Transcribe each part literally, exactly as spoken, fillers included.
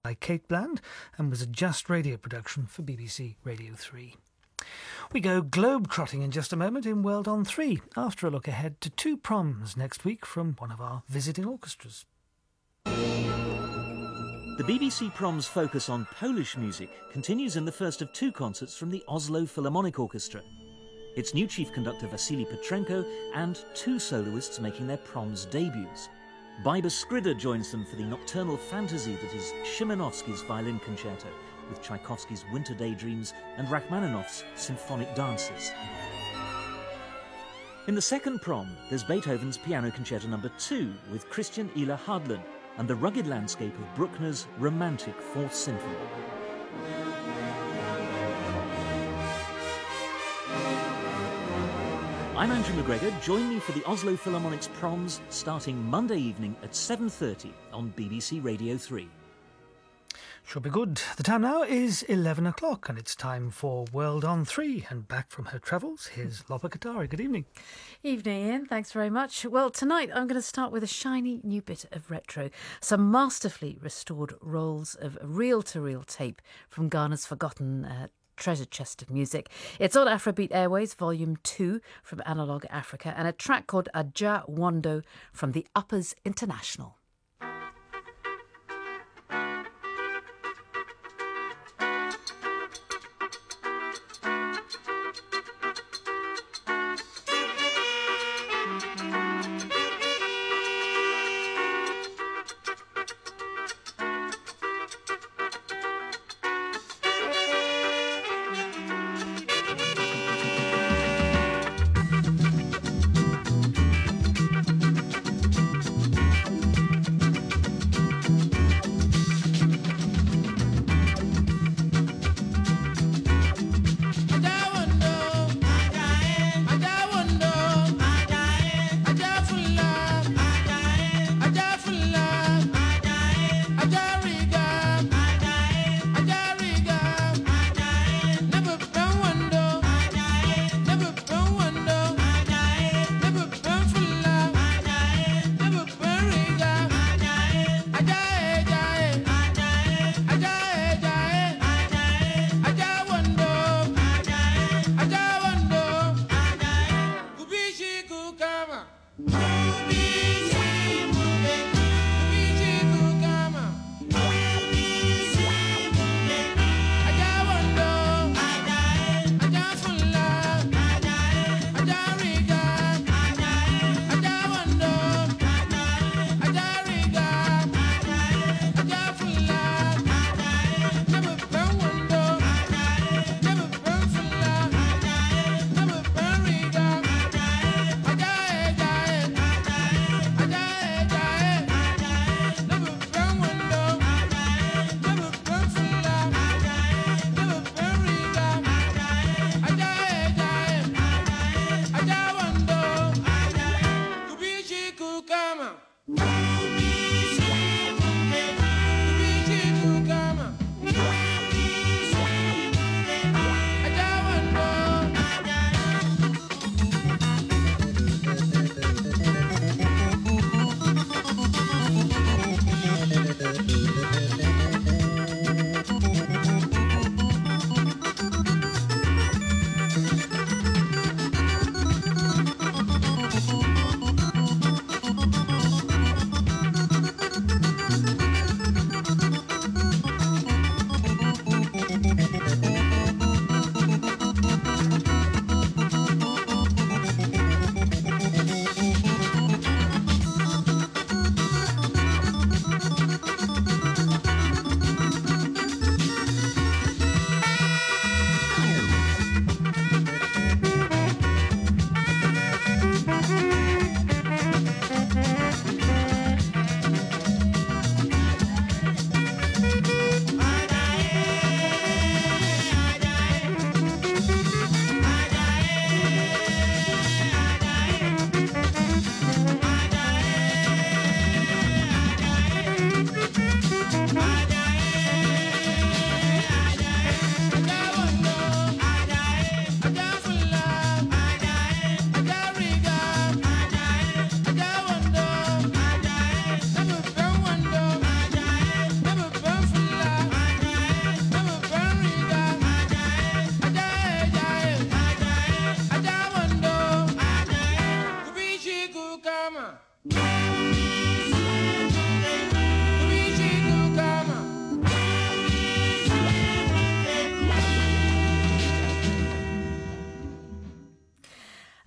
by Kate Bland and was a Just Radio production for B B C Radio three. We go globe-trotting in just a moment in World on three, after a look ahead to two proms next week from one of our visiting orchestras. The B B C Proms focus on Polish music continues in the first of two concerts from the Oslo Philharmonic Orchestra. Its new chief conductor Vasily Petrenko and two soloists making their proms debuts. Biber Skrider joins them for the nocturnal fantasy that is Szymanowski's violin concerto, with Tchaikovsky's Winter Daydreams and Rachmaninoff's symphonic dances. In the second prom, there's Beethoven's Piano Concerto number two with Christian Ihler Hadlen and the rugged landscape of Bruckner's romantic Fourth Symphony. I'm Andrew McGregor. Join me for the Oslo Philharmonic's proms starting Monday evening at seven thirty on B B C Radio three. Should be good. The time now is eleven o'clock and it's time for World on three. And back from her travels, here's Lopa Katari. Good evening. Evening, Ian. Thanks very much. Well, tonight I'm going to start with a shiny new bit of retro. Some masterfully restored rolls of reel-to-reel tape from Ghana's forgotten uh, treasure chest of music. It's on Afrobeat Airways, Volume two from Analog Africa, and a track called Aja Wando from the Uppers International.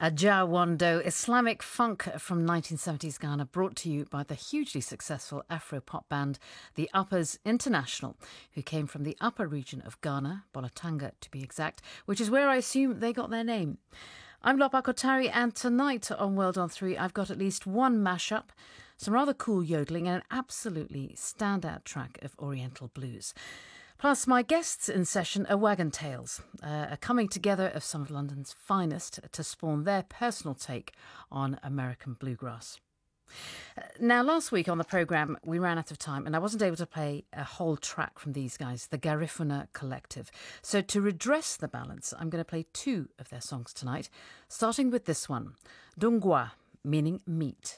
Jah Wando, Islamic funk from nineteen seventies Ghana, brought to you by the hugely successful Afro-pop band The Uppers International, who came from the upper region of Ghana, Bolotanga to be exact, which is where I assume they got their name. I'm Lopa Kotari, and tonight on World on three I've got at least one mashup, some rather cool yodeling and an absolutely standout track of Oriental blues. Plus, my guests in session are Wagon Tales, uh, a coming together of some of London's finest to spawn their personal take on American bluegrass. Uh, now, last week on the programme, we ran out of time and I wasn't able to play a whole track from these guys, the Garifuna Collective. So to redress the balance, I'm going to play two of their songs tonight, starting with this one, Dungwa, meaning meat.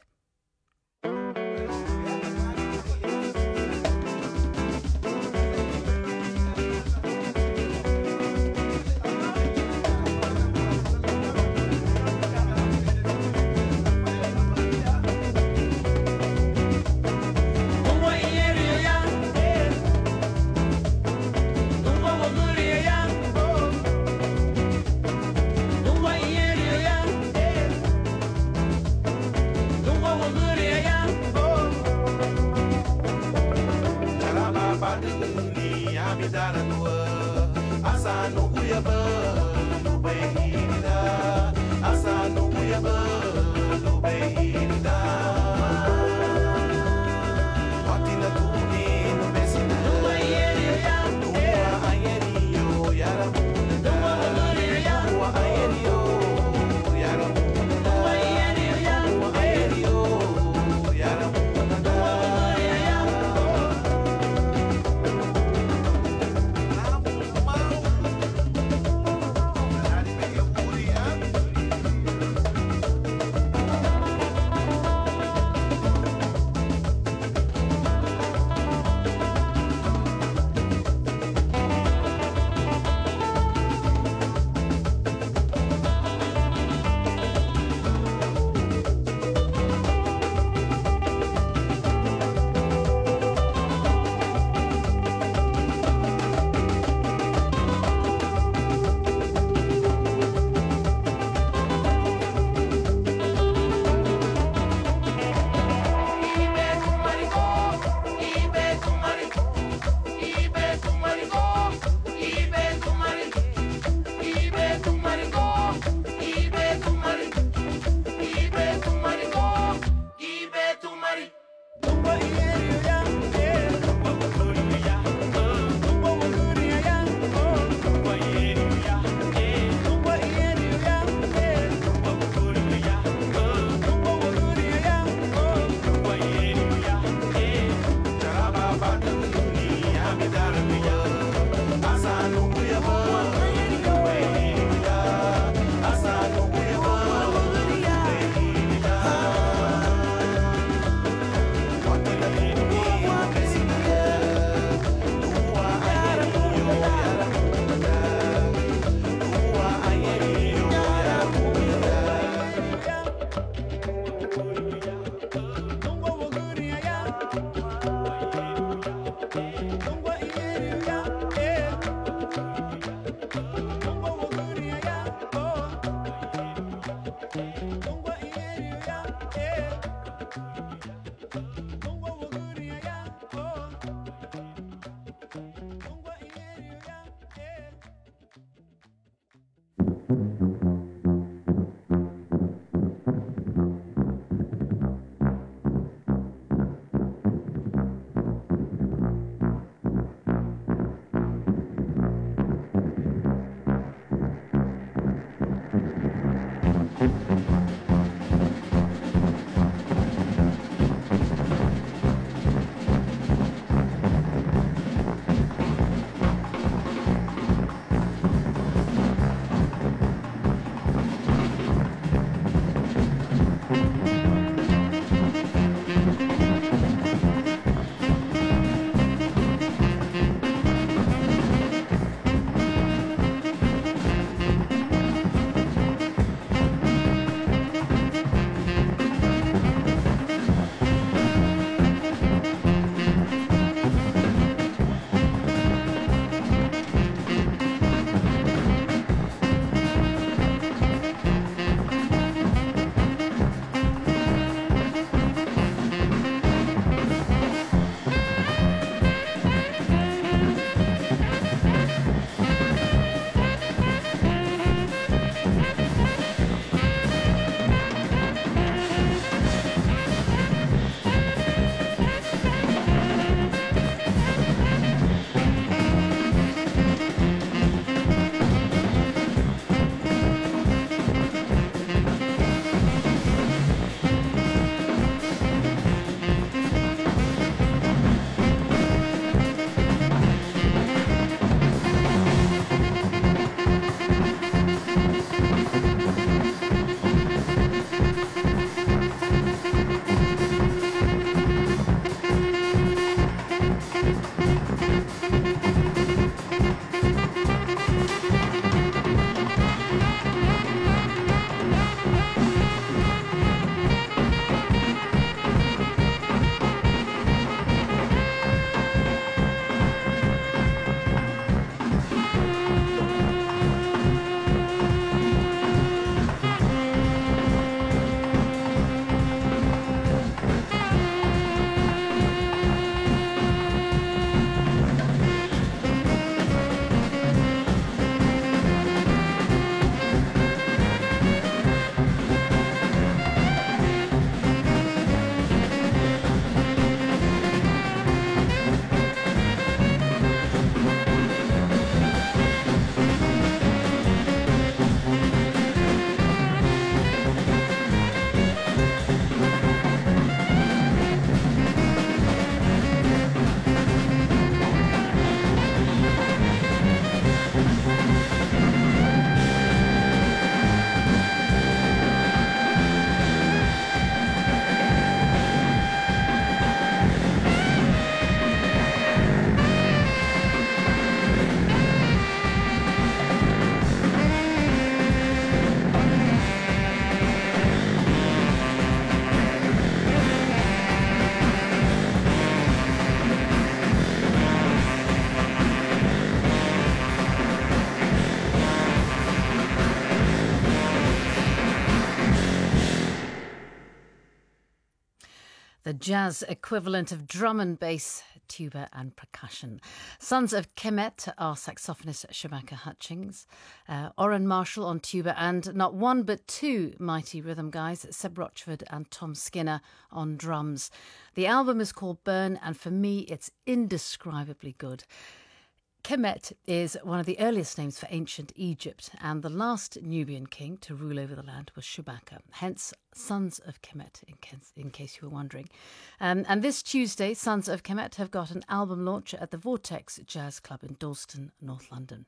jazz equivalent of drum and bass, tuba and percussion. Sons of Kemet are saxophonist Shabaka Hutchings, uh, Oren Marshall on tuba, and not one but two mighty rhythm guys, Seb Rochford and Tom Skinner on drums. The album is called Burn, and for me it's indescribably good. Kemet is one of the earliest names for ancient Egypt, and the last Nubian king to rule over the land was Shabaka, hence Sons of Kemet, in case, in case you were wondering. Um, and this Tuesday, Sons of Kemet have got an album launch at the Vortex Jazz Club in Dalston, North London.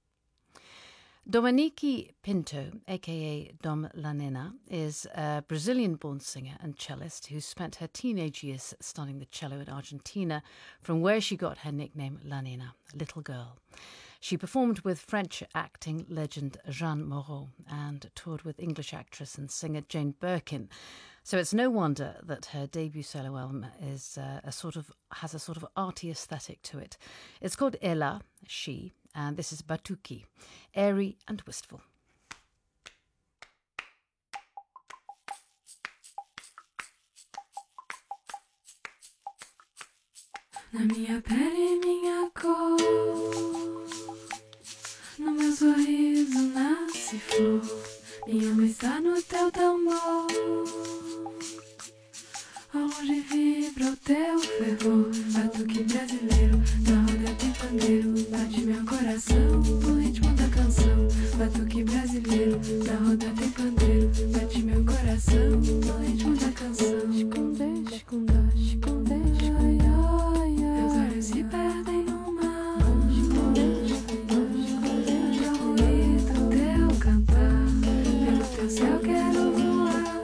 Dominique Pinto, a k a. Dom La Nena, is a Brazilian-born singer and cellist who spent her teenage years studying the cello in Argentina, from where she got her nickname La Nena, Little Girl. She performed with French acting legend Jeanne Moreau and toured with English actress and singer Jane Birkin. So it's no wonder that her debut solo album is uh, a sort of has a sort of arty aesthetic to it. It's called Ella, She, and this is Batuki, airy and wistful. Na minha pele, minha cor, no meu sorriso nasce flor, minha alma está no teu tambor, ao longe vibra o teu fervor, batuque brasileiro, na roda tem pandeiro, bate meu coração no ritmo da canção, batuque brasileiro, na roda tem pandeiro, bate meu coração no ritmo da canção, esconde, esconde, esconde, esconde. Meus olhos se perdem no mar, pra ouvir o teu cantar, pelo teu céu quero voar,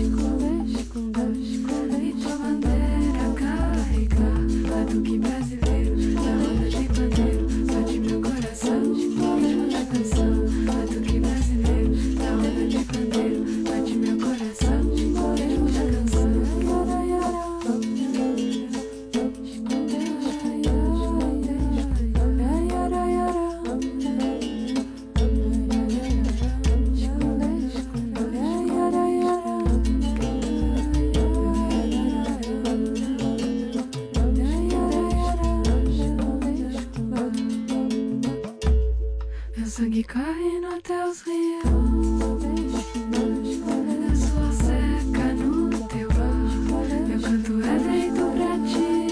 e tua bandeira carregar, batuque brasileiro, na roda de pandeiro, bate meu coração, no ritmo da canção, batuque brasileiro, na roda de pandeiro, bate meu coração, no ritmo da canção. Meu sangue corre nos teus rios, meu suor seca no teu ar, meu canto é feito pra ti,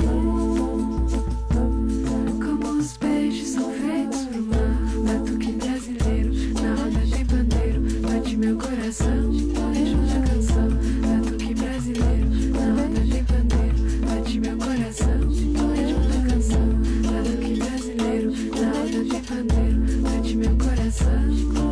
como os peixes são feitos pro mar, batuque brasileiro, na roda tem pandeiro, bate meu coração, no ritmo da canção, batuque brasileiro, na roda tem pandeiro, bate meu coração, no ritmo da canção, batuque brasileiro, na roda tem pandeiro, bate meu coração.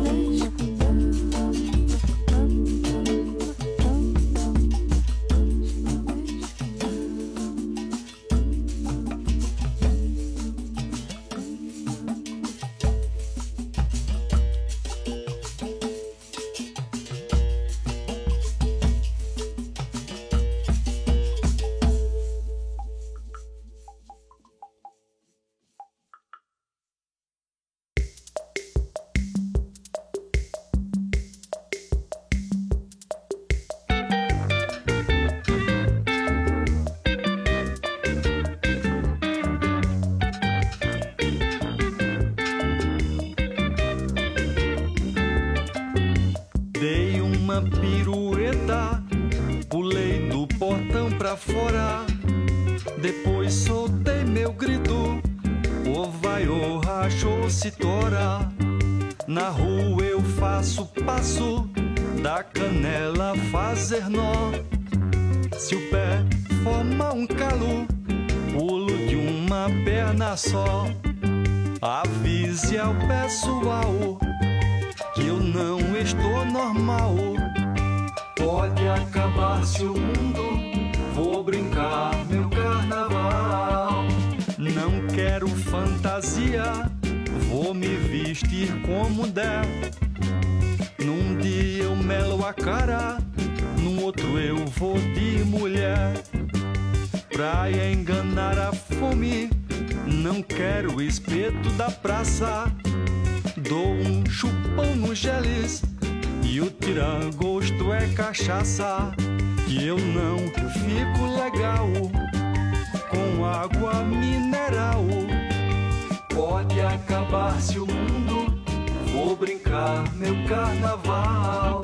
Dei uma pirueta, pulei do portão pra fora, depois soltei meu grito, o vai, o rachou, se tora. Na rua eu faço passo, da canela fazer nó. Se o pé forma um calo, pulo de uma perna só. Avise ao pessoal que eu não estou normal. Pode acabar-se o mundo, vou brincar meu carnaval. Não quero fantasia, vou me vestir como der. Num dia eu melo a cara, no outro eu vou de mulher. Pra enganar a fome, não quero espeto da praça. Dou um chupão no geles e o tira-gosto é cachaça. que eu não fico legal com água mineral. Pode acabar-se o mundo, vou brincar meu carnaval.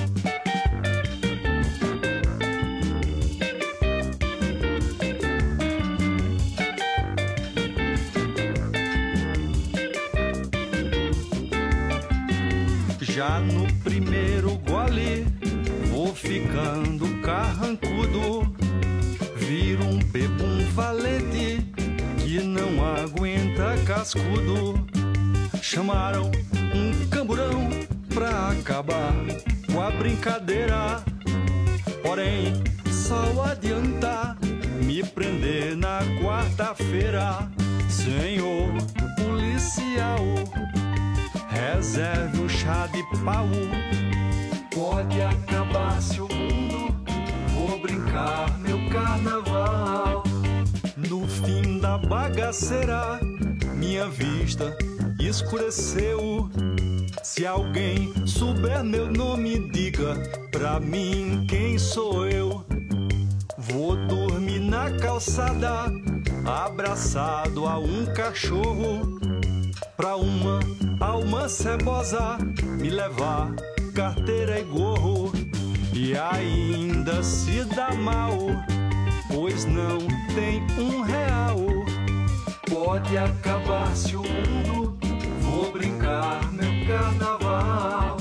Já no primeiro gole vou ficando carrancudo, viro um bebum valente que não aguenta cascudo. Chamaram um camburão pra acabar com a brincadeira, porém só adianta me prender na quarta-feira. Senhor policial, reserve um chá de pau. Pode acabar-se o mundo, vou brincar meu carnaval. No fim da bagaceira, minha vista escureceu. Se alguém souber meu nome, diga pra mim quem sou eu. Vou dormir na calçada, abraçado a um cachorro, pra uma alma cebosa me levar carteira e gorro. E ainda se dá mal, pois não tem um real. Pode acabar-se o mundo, vou brincar meu carnaval.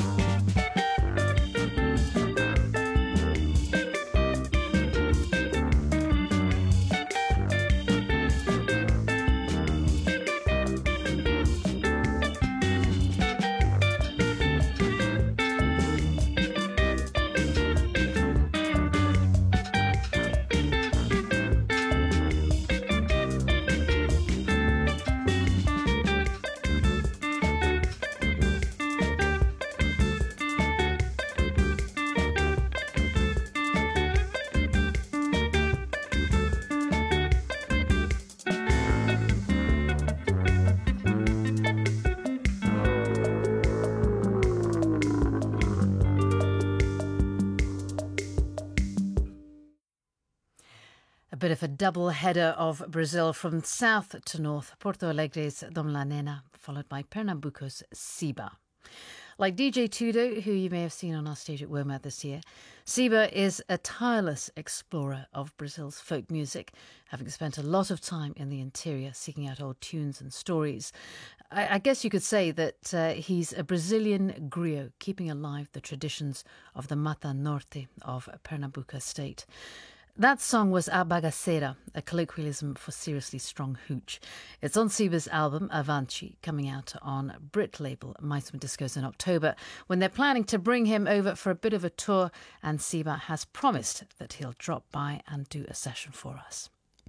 A bit of a double header of Brazil from south to north. Porto Alegre's Dom La Nena, followed by Pernambuco's Siba. Like D J Tudo, who you may have seen on our stage at WOMAD this year, Siba is a tireless explorer of Brazil's folk music, having spent a lot of time in the interior seeking out old tunes and stories. I, I guess you could say that uh, he's a Brazilian griot, keeping alive the traditions of the Mata Norte of Pernambuco state. That song was A Bagaceira, a colloquialism for seriously strong hooch. It's on Siba's album Avante, coming out on Brit label Mice and Discos in October, when they're planning to bring him over for a bit of a tour, and Siba has promised that he'll drop by and do a session for us.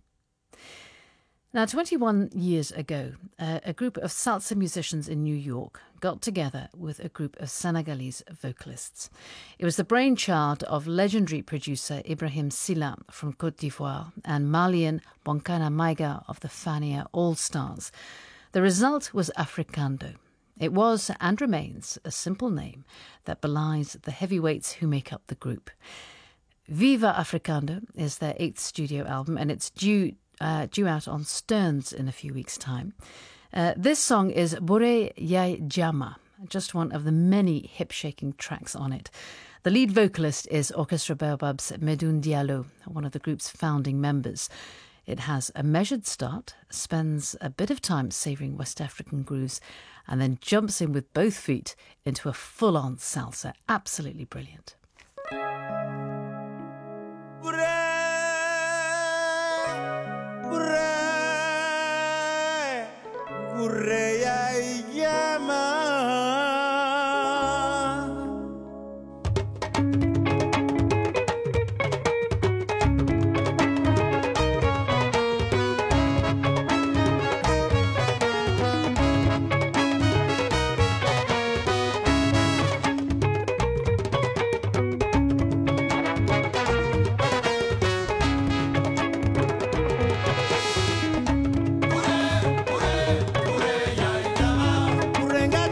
Now, twenty-one years ago, uh, a group of salsa musicians in New York got together with a group of Senegalese vocalists. It was the brainchild of legendary producer Ibrahim Silla from Côte d'Ivoire and Malian Bonkana Maiga of the Fania All-Stars. The result was Africando. It was, and remains, a simple name that belies the heavyweights who make up the group. Viva Africando is their eighth studio album, and it's due Uh, due out on Stearns in a few weeks' time. Uh, this song is Bore Yai Jama, just one of the many hip-shaking tracks on it. The lead vocalist is Orchestra Baobab's Medoune Diallo, one of the group's founding members. It has a measured start, spends a bit of time savouring West African grooves, and then jumps in with both feet into a full-on salsa. Absolutely brilliant. Correia e llama. Renga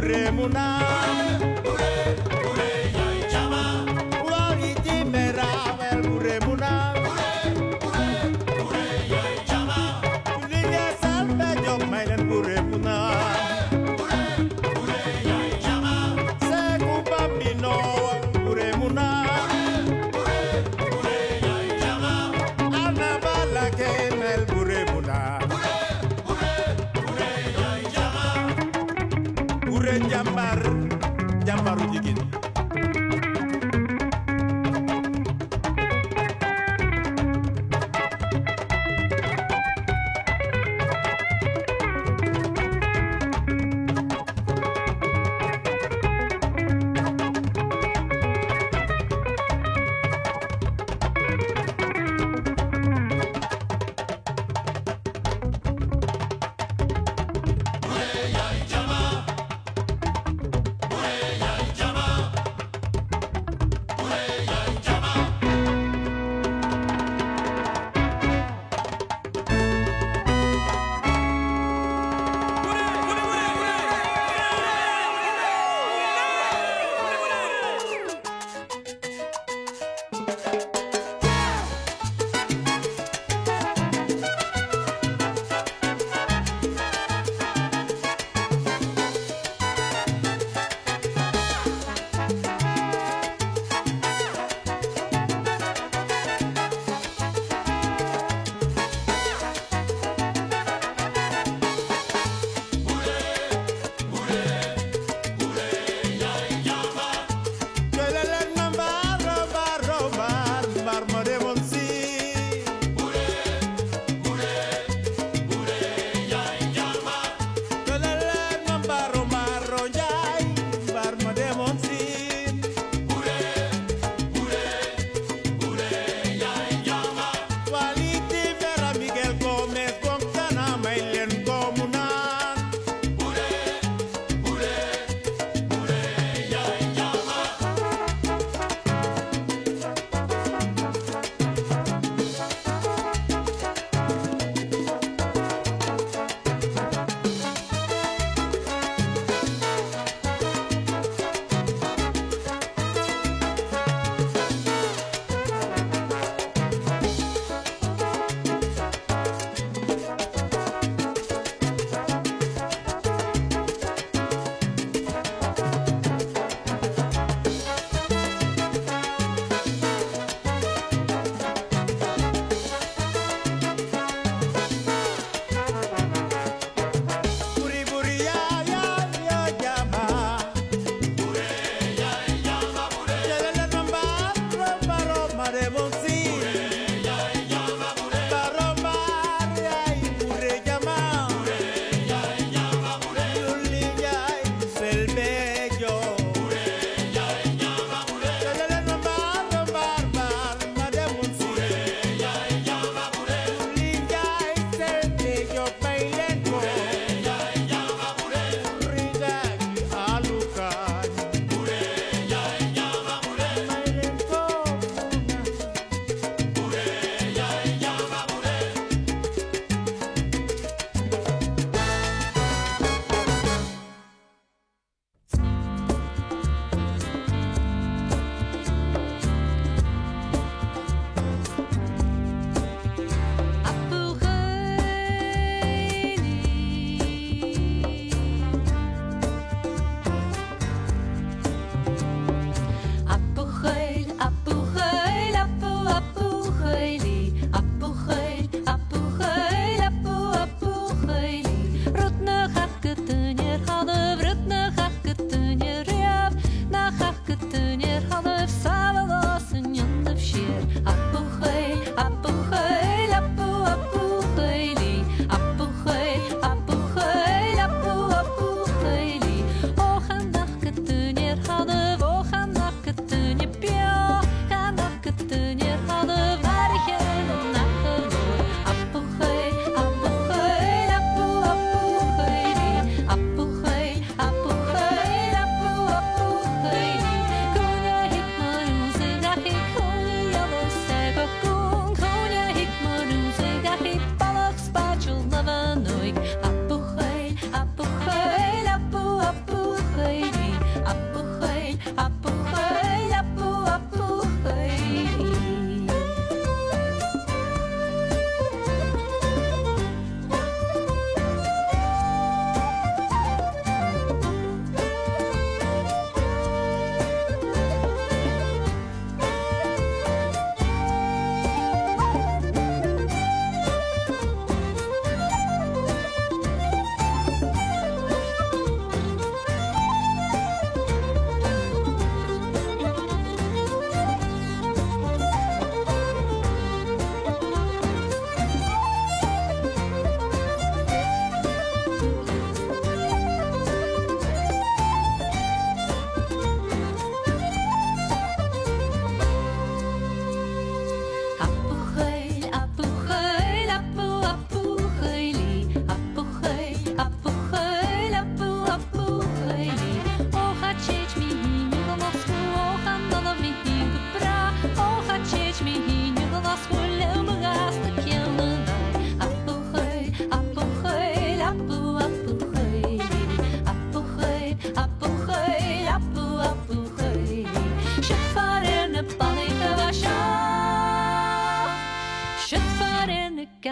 buremuna bure bure yai chama Uali timera el buremuna bure bure bure yai chama Lilia salve yo mailen buremuna bure bure yai chama Se bambino buremuna bure bure yai chama Ana bala que mel buremuna Jambar, jambaru jigéen Jama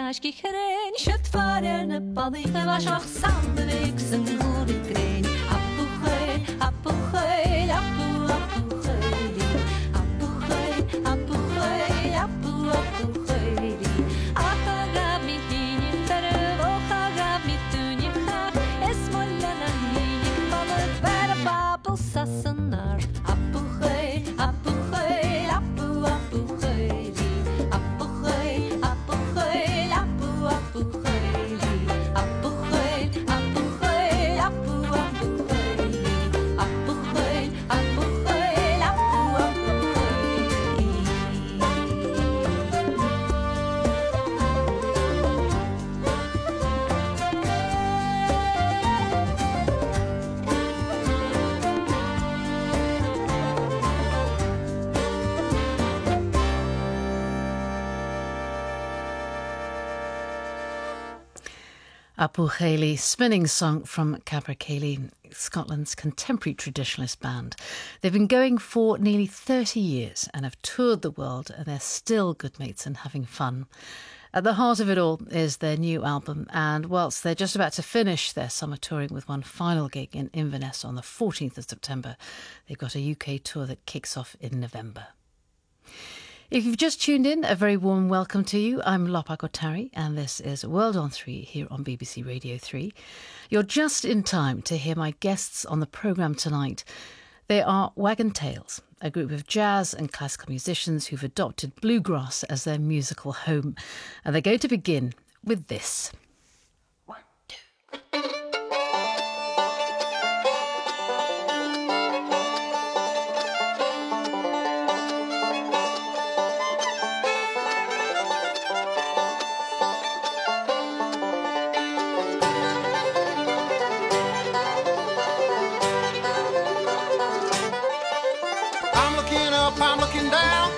Aschkicheren, Schüttfahren, Padding, was auch Sandwixen, Hurikren, Apuche, Apuche, Apu, Apuche, Apuche, Apuche, Apu, Apuche, Achagab mi hinik, Ochagab mi tunik, Esmolana hinik, Pamet, Verapapel, Sassanar, Apuche, Apuche, Apu, Apuche, Apuche, Apuche, Apu, Apuche, Apuche, Apuche, Apu, Apuche, Apuche, Apuche, Apu, Apu Chailey, spinning song from Capercaillie, Scotland's contemporary traditionalist band. They've been going for nearly thirty years and have toured the world, and they're still good mates and having fun. At the heart of it all is their new album, and whilst they're just about to finish their summer touring with one final gig in Inverness on the fourteenth of September, they've got a U K tour that kicks off in November. If you've just tuned in, a very warm welcome to you. I'm Lopa Kotari, and this is World on three here on B B C Radio three. You're just in time to hear my guests on the programme tonight. They are Wagon Tales, a group of jazz and classical musicians who've adopted bluegrass as their musical home. And they're going to begin with this. I'm looking up, I'm looking down.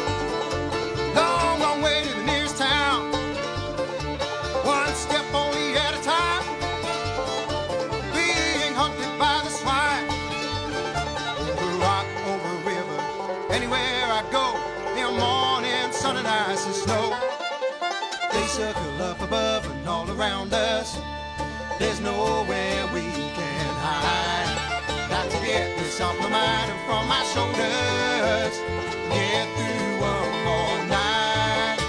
Long, long way to the nearest town. One step only at a time. Being hunted by the swine. Over rock, over river. Anywhere I go, in the morning, sun and ice and snow. They circle up above and all around us. There's nowhere we can hide. Got to get this off my mind and from my shoulders. Get through one more night.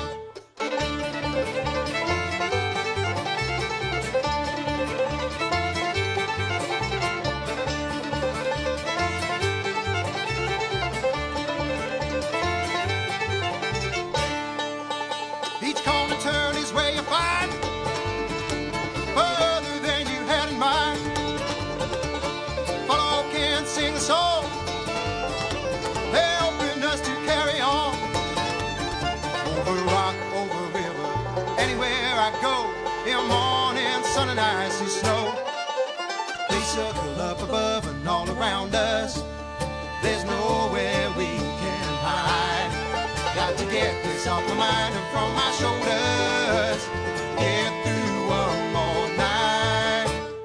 Each corner turn is where you find further than you had in mind. Follow can sing a song, helping us to carry on. Over rock, over river, anywhere I go, in the morning, sun and ice and snow. They circle up above and all around us. There's nowhere we can hide. Got to get this off my mind and from my shoulders. Get through one more night.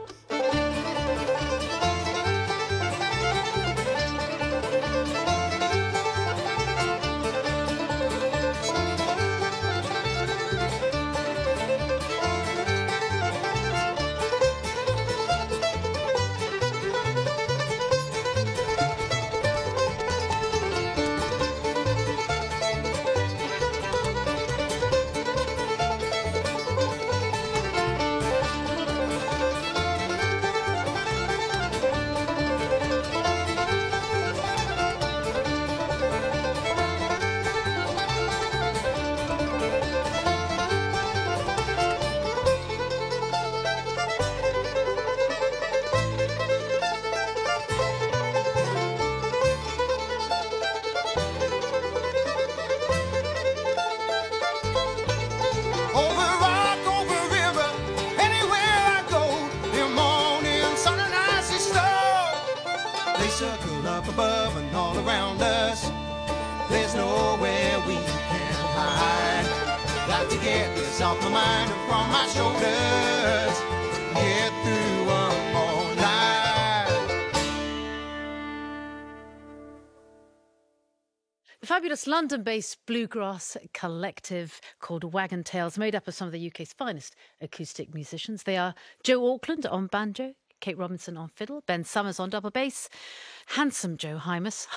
Over rock, over river, anywhere I go, in the morning, sun and ice and snow. They circle up above and all around us. There's nowhere we can hide. Got to get this off my mind and from my shoulders. Get through one more night. fabulous London-based bluegrass collective called Wagon Tales, made up of some of the U K's finest acoustic musicians. They are Joe Auckland on banjo, Kate Robinson on fiddle, Ben Summers on double bass, handsome Joe Hymas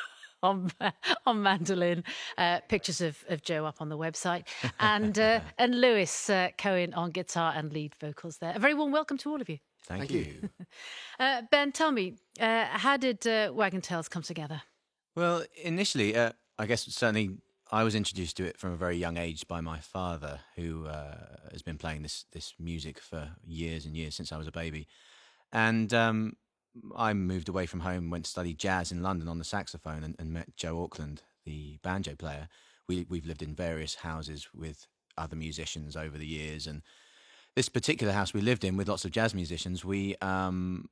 on on mandolin. Uh, pictures of, of Joe up on the website, and uh, and Lewis uh, Cohen on guitar and lead vocals there. A very warm welcome to all of you. Thank, Thank you. you. Uh, Ben, tell me, uh, how did uh, Wagon Tales come together? Well, initially, uh, I guess certainly I was introduced to it from a very young age by my father, who uh, has been playing this this music for years and years since I was a baby. And um, I moved away from home, went to study jazz in London on the saxophone, and, and met Joe Auckland, the banjo player. We, we've lived in various houses with other musicians over the years, and this particular house we lived in with lots of jazz musicians, we um,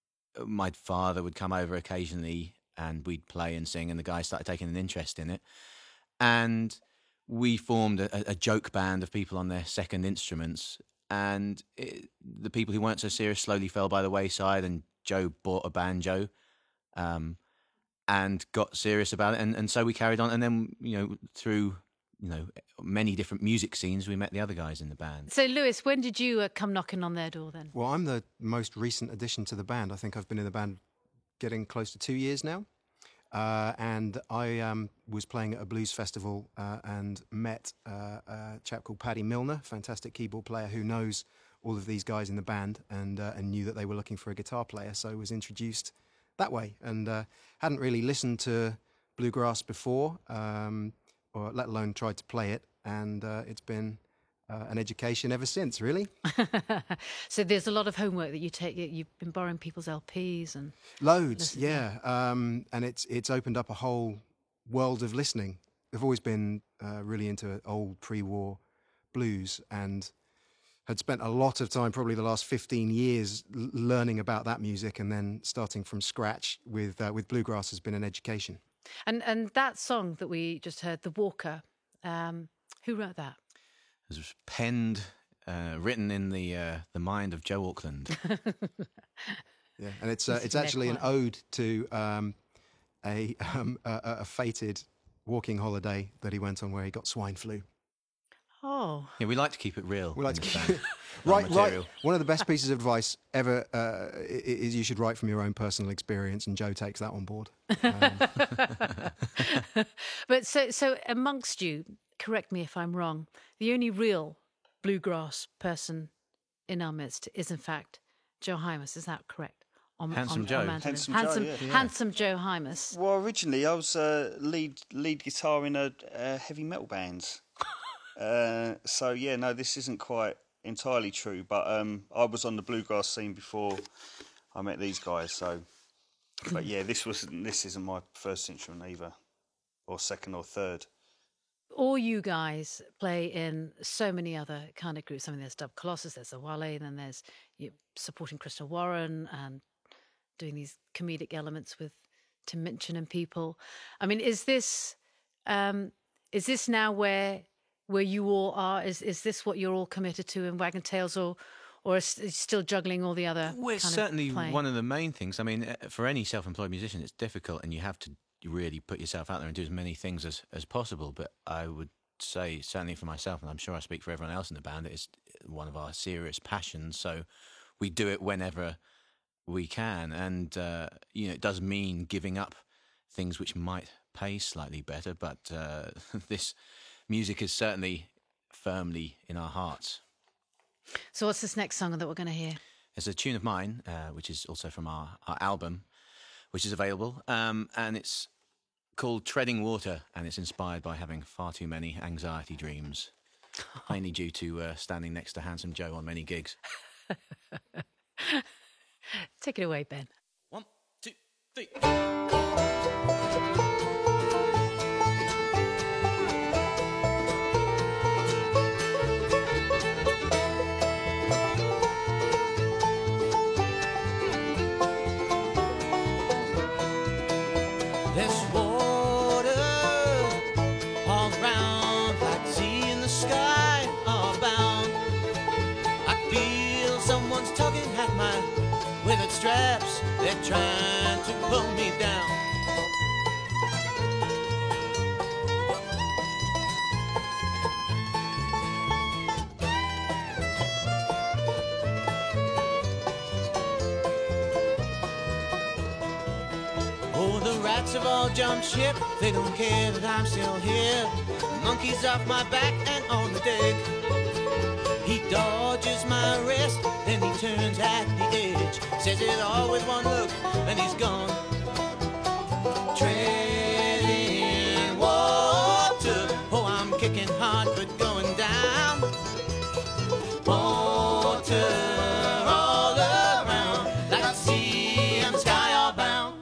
my father would come over occasionally, and we'd play and sing, and the guys started taking an interest in it. And we formed a, a joke band of people on their second instruments, and it, the people who weren't so serious slowly fell by the wayside, and Joe bought a banjo um, and got serious about it, and, and so we carried on. And then, you know, through, you know, many different music scenes, we met the other guys in the band. So, Lewis, when did you uh, come knocking on their door then? Well, I'm the most recent addition to the band. I think I've been in the band getting close to two years now. Uh, and I um, was playing at a blues festival uh, and met uh, a chap called Paddy Milner, fantastic keyboard player who knows all of these guys in the band, and uh, and knew that they were looking for a guitar player, so I was introduced that way, and uh, hadn't really listened to bluegrass before, um, or let alone tried to play it, and uh, it's been uh, an education ever since, really. So there's a lot of homework that you take. You've been borrowing people's L Ps and Loads, Listen, yeah, um, and it's it's opened up a whole world of listening. I've always been uh, really into old pre-war blues, and had spent a lot of time, probably the last fifteen years, l- learning about that music, and then starting from scratch with uh, with bluegrass has been an education. and and that song that we just heard, The Walker. Um, who wrote that? It was penned, uh, written in the uh, the mind of Joe Auckland. Yeah, and it's uh, This it's is actually an Neck ode to um, a, um, a a fated walking holiday that he went on where he got swine flu. Oh, Yeah, we like to keep it real. We like in to this keep band. right, Not right. material. One of the best pieces of advice ever uh, i- is you should write from your own personal experience, and Joe takes that on board. Um, but so so amongst you, correct me if I'm wrong. The only real bluegrass person in our midst is, in fact, Joe Hymas. Is that correct? On, Handsome on, Joe. on mandolin. Handsome Joe, handsome, yeah. Yeah. handsome Joe Hymas. Well, originally I was uh, lead lead guitar in a, a heavy metal band. uh, so yeah, no, this isn't quite entirely true. But um, I was on the bluegrass scene before I met these guys. So, but yeah, this was this isn't my first instrument either, or second or third. All you guys play in so many other kind of groups. I mean, there's Dub Colossus, there's the Wale, and then there's you supporting Crystal Warren and doing these comedic elements with Tim Minchin and people. I mean, is this um, is this now where where you all are? Is is this what you're all committed to in Wagon Tales, or or is it still juggling all the other? Well, it's kind certainly of playing? one of the main things. I mean, uh, for any self-employed musician, it's difficult, and you have to really put yourself out there and do as many things as, as possible. But I would say, certainly for myself, and I'm sure I speak for everyone else in the band, it's one of our serious passions. So we do it whenever we can, and uh, you know, it does mean giving up things which might pay slightly better. But uh, this music is certainly firmly in our hearts. So what's this next song that we're going to hear? It's a tune of mine, uh, which is also from our, our album, which is available, um, and it's called Treading Water, and it's inspired by having far too many anxiety dreams, mainly due to uh, standing next to Handsome Joe on many gigs. Take it away, Ben. One, two, three. There's water all around, like sea in the sky, all bound. I feel someone's tugging at my withered straps. They're trying to pull me down. the rats have all jumped ship. They don't care that I'm still here. Monkey's off my back and on the deck. He dodges my wrist, then he turns at the edge. Says it all with one look, and he's gone. Treading water. Oh, I'm kicking hard but going down. Water all around, like the sea and the sky all bound.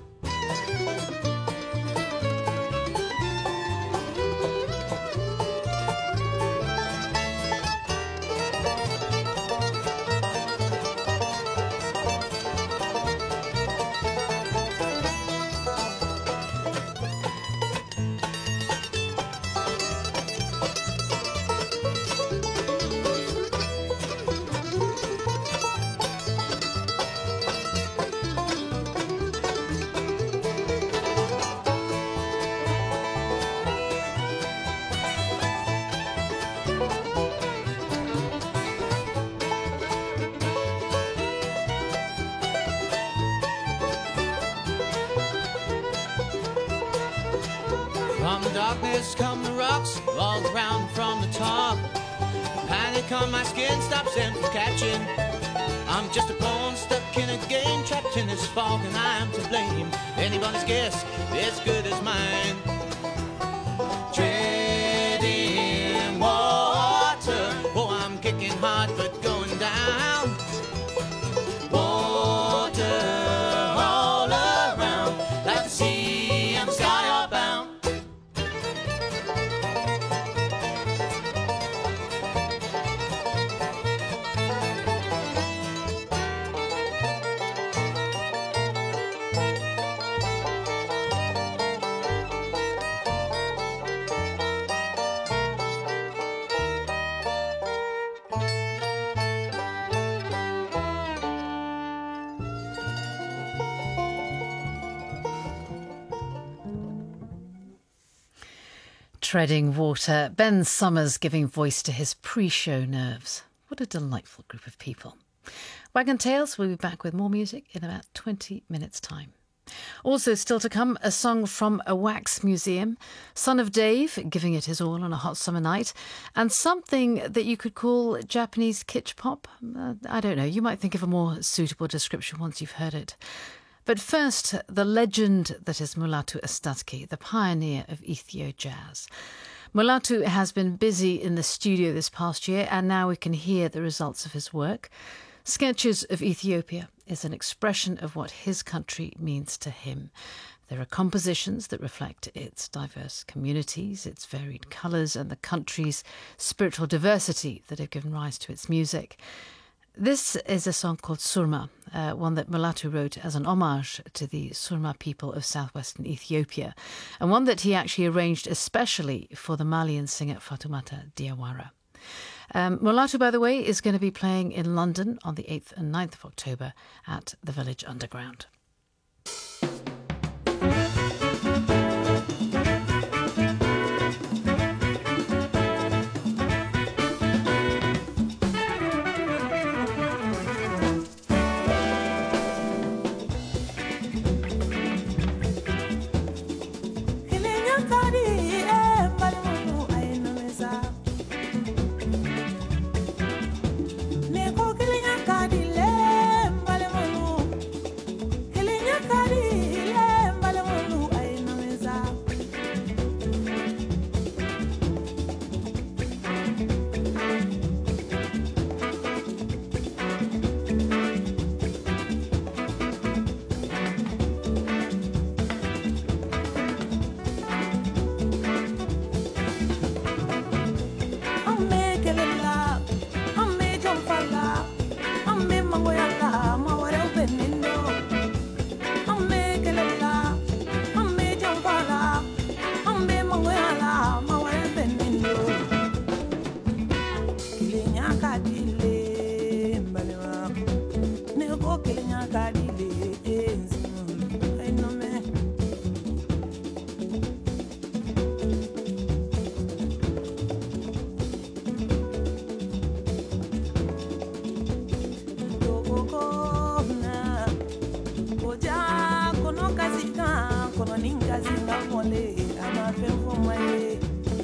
From the darkness come the rocks, all around from the top. Panic on my skin stops them from catching. I'm just a pawn stuck in a game, trapped in this fog, and I'm to blame. Anybody's guess as good as mine. Treading water, oh, I'm kicking hard but going down. Water all around, like the sea and the sky are bound. Treading Water, Ben Summers giving voice to his pre-show nerves. What a delightful group of people. Wagon Tales will be back with more music in about twenty minutes' time. Also still to come, a song from a wax museum, Son of Dave giving it his all on a hot summer night, and something that you could call Japanese kitsch pop. Uh, I don't know, you might think of a more suitable description once you've heard it. But first, the legend that is Mulatu Astatke, the pioneer of Ethio jazz. Mulatu has been busy in the studio this past year, and now we can hear the results of his work. Sketches of Ethiopia is an expression of what his country means to him. There are compositions that reflect its diverse communities, its varied colours, and the country's spiritual diversity that have given rise to its music. This is a song called Surma, uh, one that Mulatu wrote as an homage to the Surma people of southwestern Ethiopia, and one that he actually arranged especially for the Malian singer Fatoumata Diawara. Um, Mulatu, by the way, is going to be playing in London on the eighth and ninth of October at the Village Underground. Kadi le, male manu. kazinga mole ama fefo mai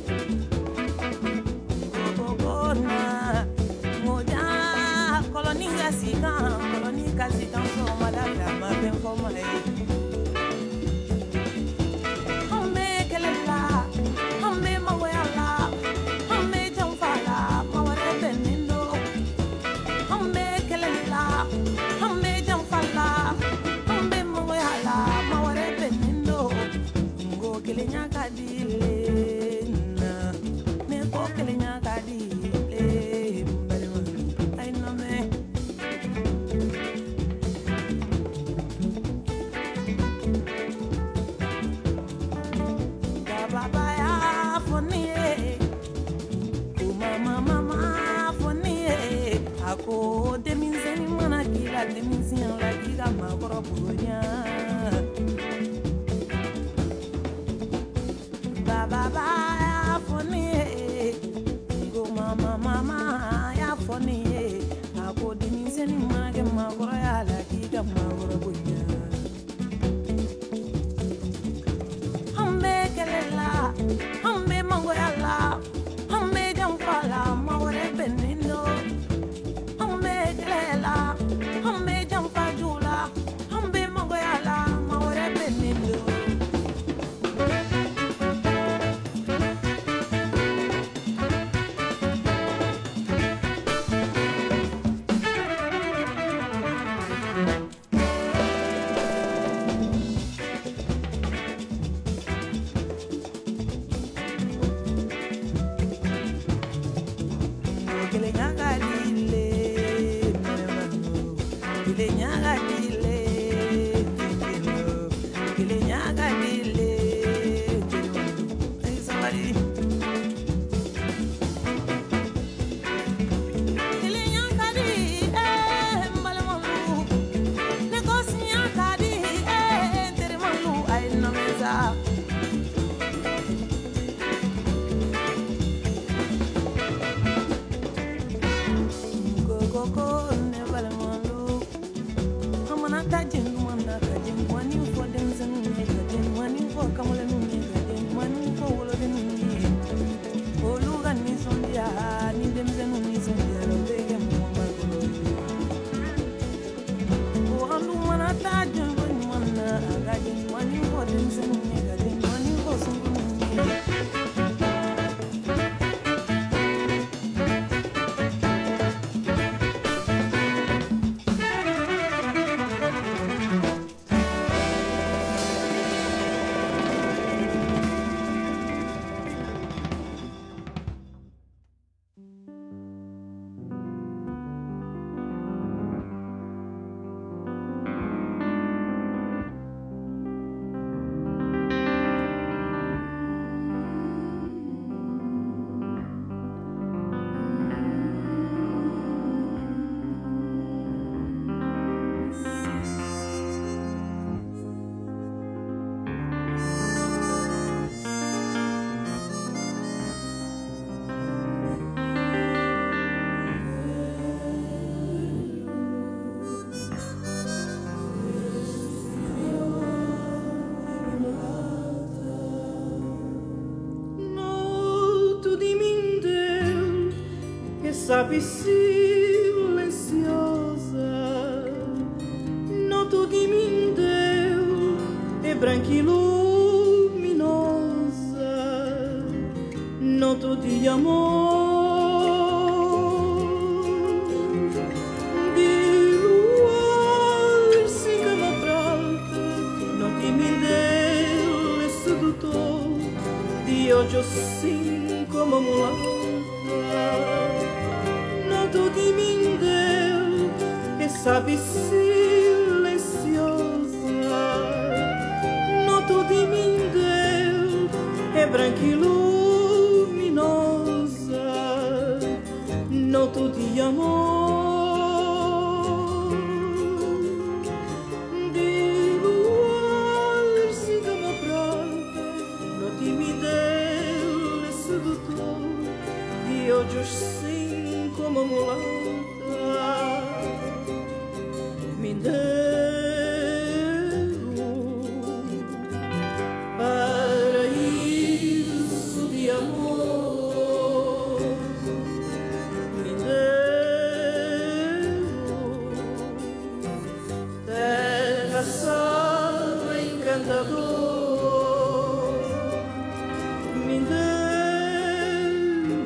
gogona moja koloni gasika koloni kasika so madala ama fefo mai hambe kelela hambe mawela hambe jamfala maware benindo hambe kelela hambe jamfala hambe mawela maware benindo ngo kelenya kadile na me ko kelenya kadile mbale ai no me da baba ya foni ko mama mama foni ako deminzeni mana kila deminzeni la kila magoro bunya baba ba ya foni go mama mama ya foni ako deminzeni mana ke magoro ya la kila magoro bunya hambe kelela hambe mango ya la hambe jamfala mawre benino hambe kelela hambe jamfajula hambe mango ya la mawre benino sabe silenciosa, noto de mim deu, é branca e luminosa, noto de amor, de luar sem cama prata, noto de mim deu, é sedutor, de hoje assim como a mulata. Noto de mim deu, e sabe silenciosa. Noto de mim deu, é branca e luminosa. Noto de amor, de luar sem cama prata. Noto de mim deu, é encantador, Mindelo,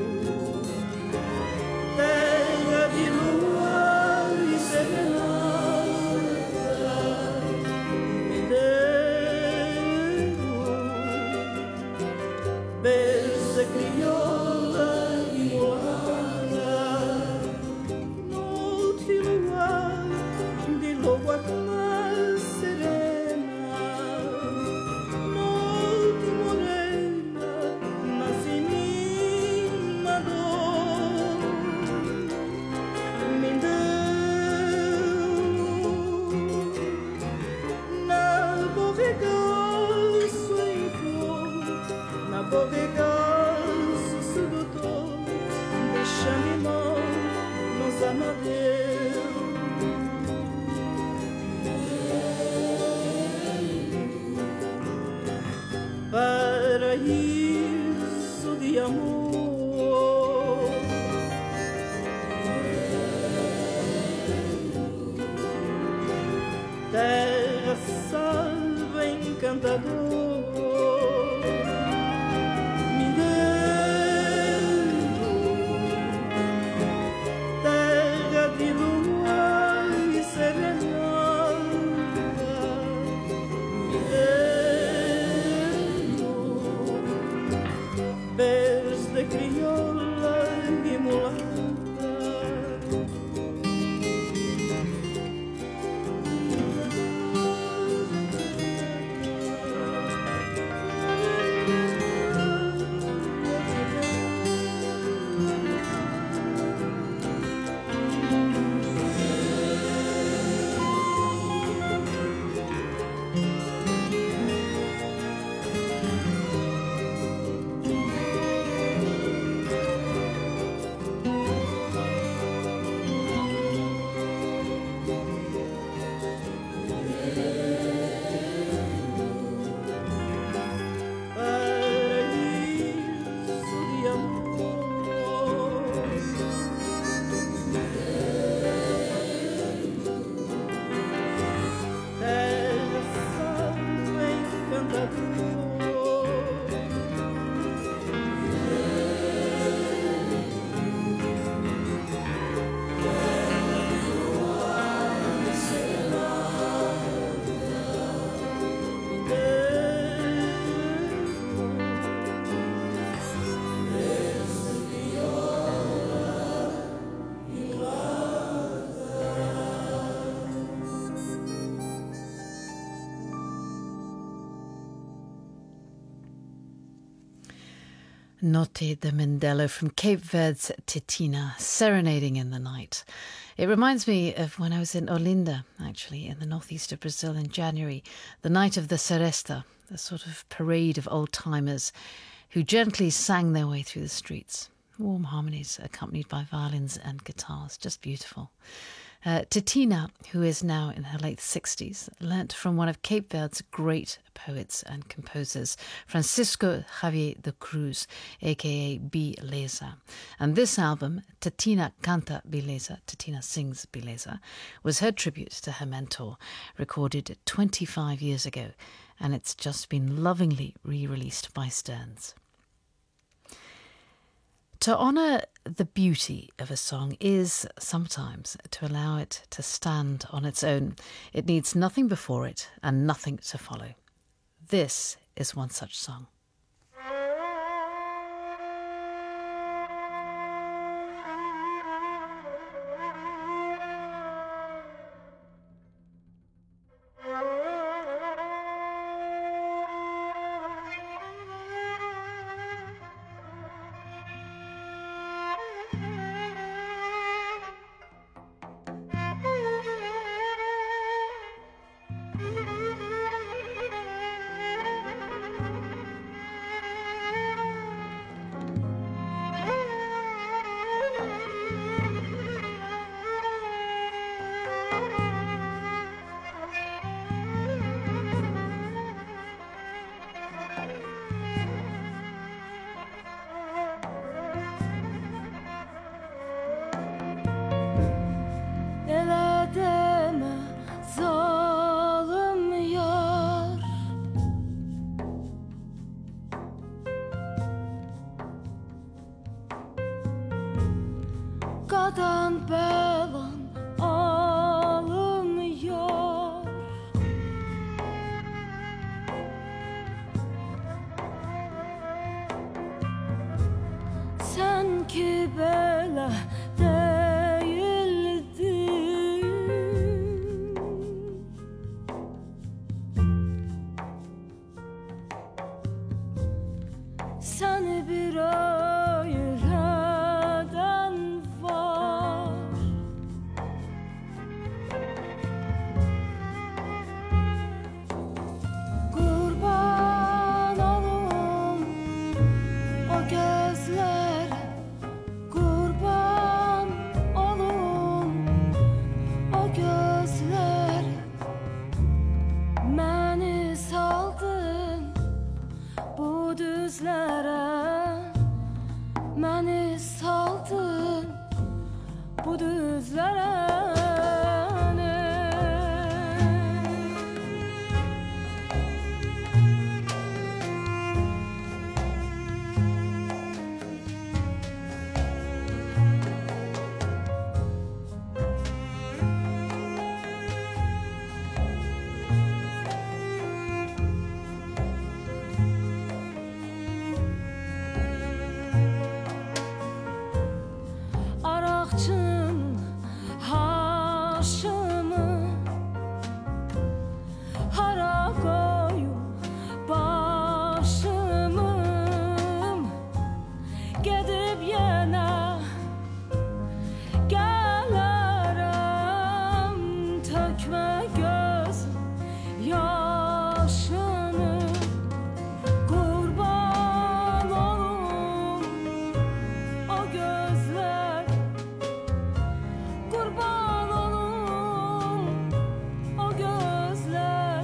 terra de lua e serenata, Mindelo, berça crioula e mulata, noite luar de lua mais serena, noite morena, nasce minha dor, Mindelo, na borregaço em flor, na borregaço sedutor, deixa-me mão nos amadeu. Paraíso de amor, terra salva encantador, Mindelo, terra de lua e serenata, Mindelo, berço de crioula e mulata. Paraíso de amor, terra salva encantador, Notte de Mindelo from Cape Verde's Titina, serenading in the night. It reminds me of when I was in Olinda, actually, in the northeast of Brazil in January, the night of the Seresta, the sort of parade of old-timers who gently sang their way through the streets. Warm harmonies accompanied by violins and guitars, just beautiful. Uh, Titina, who is now in her late sixties, learnt from one of Cape Verde's great poets and composers, Francisco Javier de Cruz, aka Beleza. And this album, Titina Canta Beleza, Titina Sings Beleza, was her tribute to her mentor, recorded twenty-five years ago, and it's just been lovingly re-released by Stearns. To honour the beauty of a song is sometimes to allow it to stand on its own. It needs nothing before it and nothing to follow. This is one such song. Gadan belan alınıyor. Sen ki böyle değildin. Seni bir öğreden var. Kurban olun o gözlere, kurban olun o gözlere. Məni saldın bu düzlere, məni saldın bu düzlere. Araqçın haşımı hara koyup başımı, gedib yenə gələrəm, tökmə göz yaşını. Qurban olum o gözlər, kurban olum o gözler.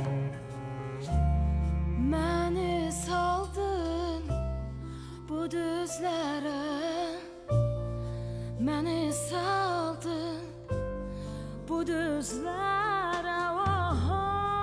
Məni saldın bu düzlere, məni saldın bu düzlere. Oha.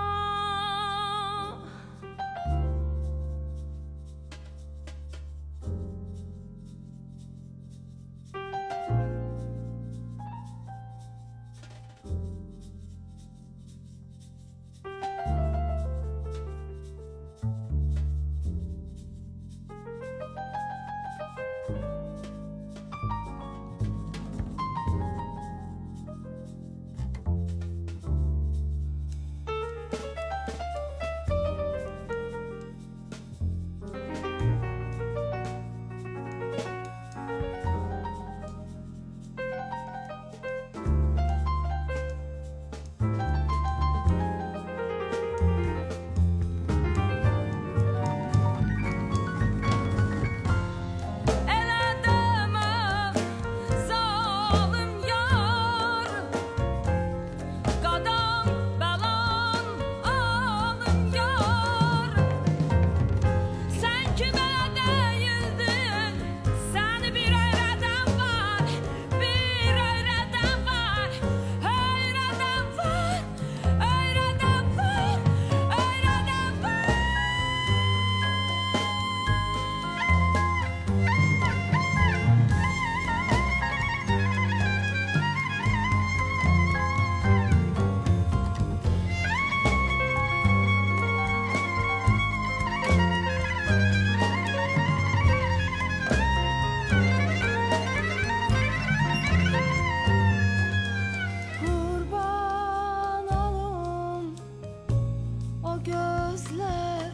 Kurban olum o gözler,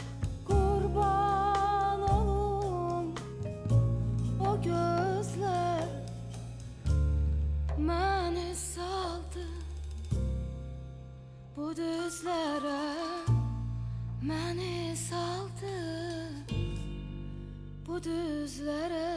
kurban olum o gözler. Məni saldı bu düzlere, məni saldı bu düzlere.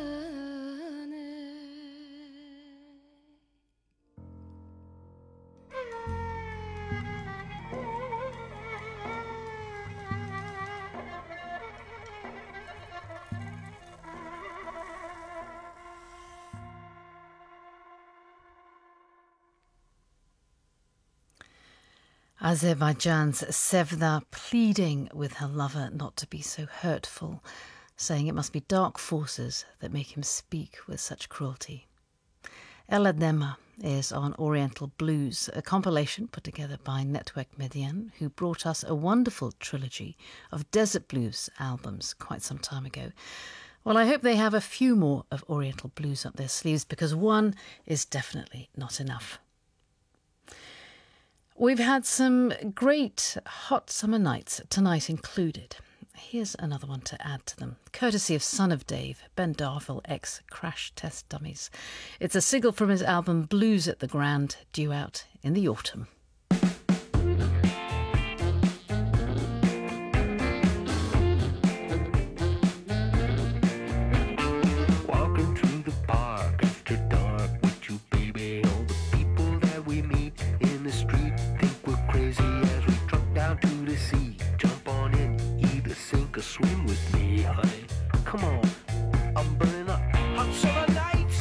Azerbaijan's Sevda pleading with her lover not to be so hurtful, saying it must be dark forces that make him speak with such cruelty. Ella Dema is on Oriental Blues, a compilation put together by Network Median, who brought us a wonderful trilogy of desert blues albums quite some time ago. Well, I hope they have a few more of Oriental Blues up their sleeves, because one is definitely not enough. We've had some great hot summer nights, tonight included. Here's another one to add to them, courtesy of Son of Dave, Ben Darville, ex Crash Test Dummies. It's a single from his album Blues at the Grand, due out in the autumn. Walking through the park after dark with you, baby. All the people that we meet in the street think we're crazy as we drop down to the sea. Jump on in, either sink or swim with me, honey. Come on, I'm burning up. Hot summer nights.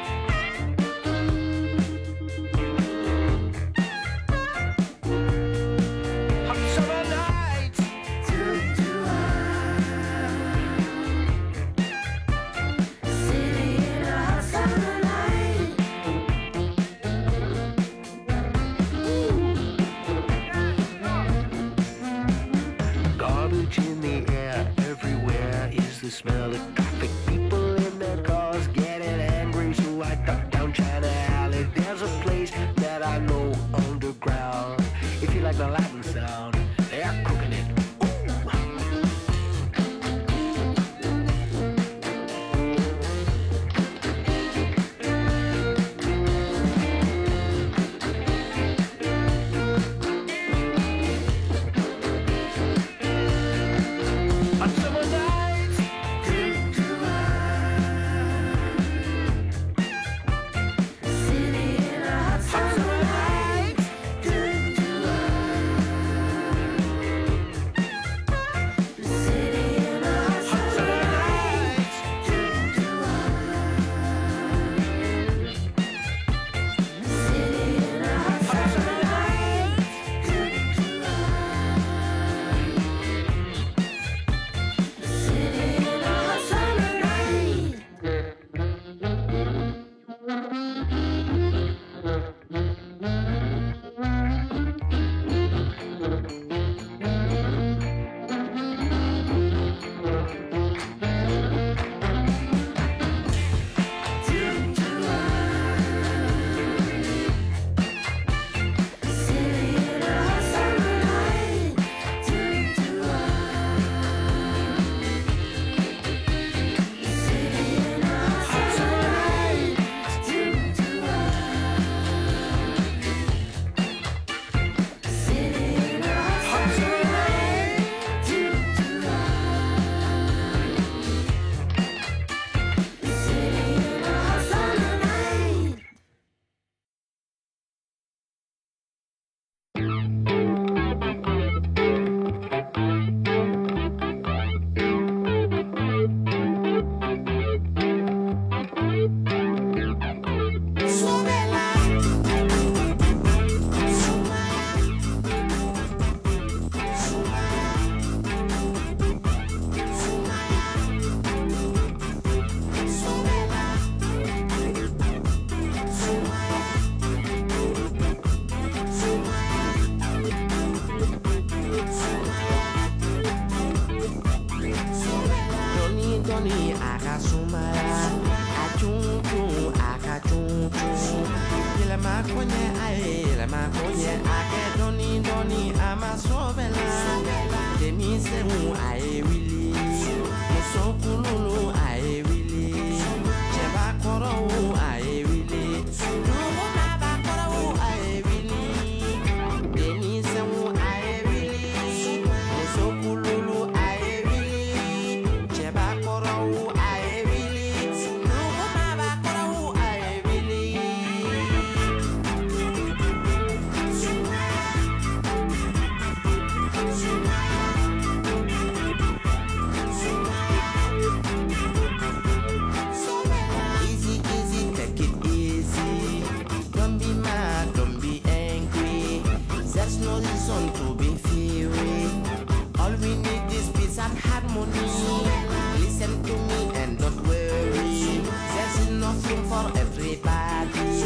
Hot summer nights. Sitting in a hot summer night. Garbage in the air, everywhere is the smell of traffic. People in their cars getting angry, so I duck down China Alley. There's a place that I know underground. If you like the Latin sound, they are cooking it. Hot summer nights. Sitting in a hot summer night. Sitting in a hot summer night. Sitting in a hot summer night. Sitting in a hot summer night. Sitting in a hot summer night. Sitting in a hot summer night. Sitting in a hot summer night. Sitting in a hot summer night. Doni doni akasumaya, achunchu akachunchu. Ile makonye aye, ile makonye ake doni doni amasovela. Demi semu aye wili, musokululu aye wili. Cheba koro aye wili, dugu baba koro aye wili. Demi semu aye wili, musokululu aye wili. Cheba koro aye wili, dugu baba koro aye wili. Easy, easy, take it easy. Don't be mad, don't be angry. There's no reason to be fury. All we need is peace and harmony. Listen to me and don't worry. There's enough room for everybody.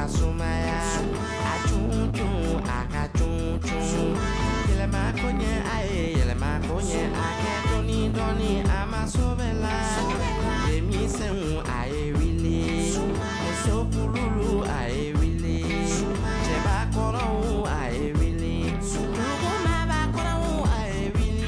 akasumaya achunchun akachunchun yele makonye aye yele makonye ake doni doni amasobela demi seun aye wili muso pululu aye wili jeba koron aye wili rugo maba koron aye wili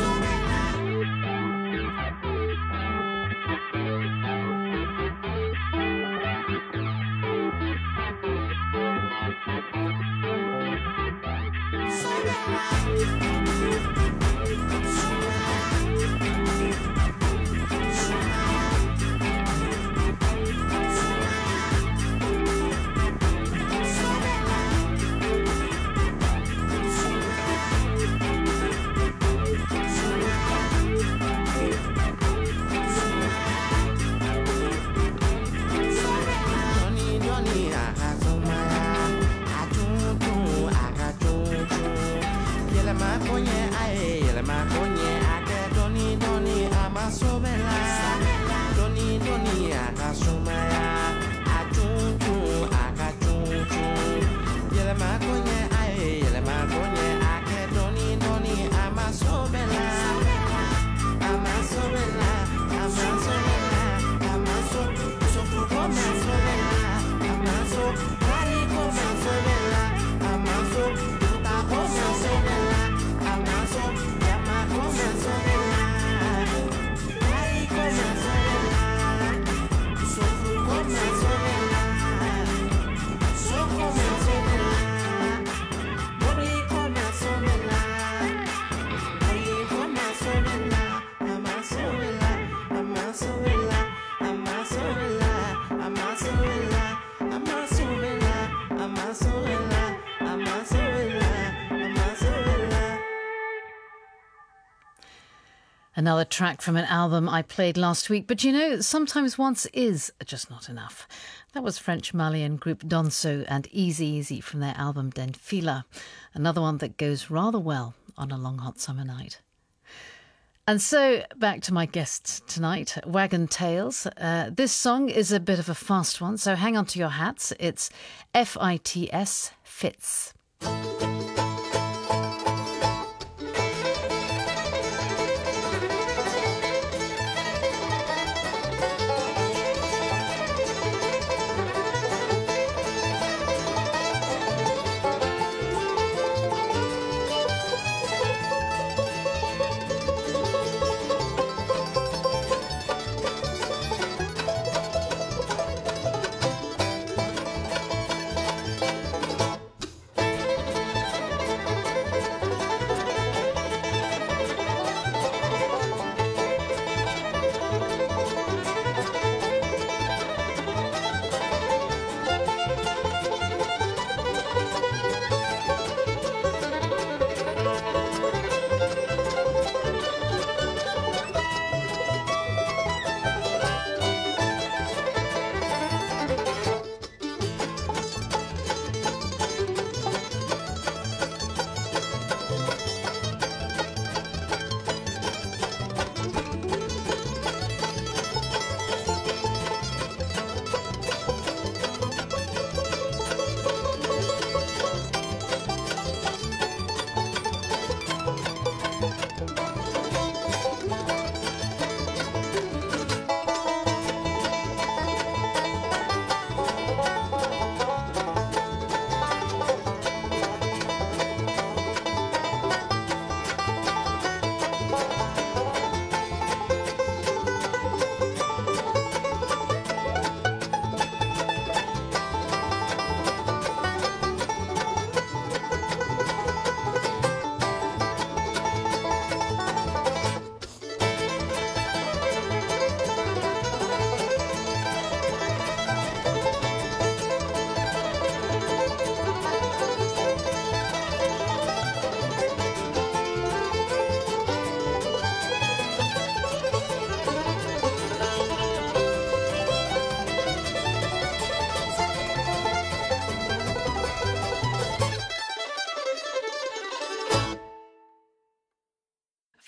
Another track from an album I played last week, but you know, sometimes once is just not enough. That was French-Malian group Donso and Easy Easy from their album Den Fila, another one that goes rather well on a long hot summer night. And so, back to my guests tonight, Wagon Tales. Uh, this song is a bit of a fast one, so hang on to your hats. It's F I T S, Fits.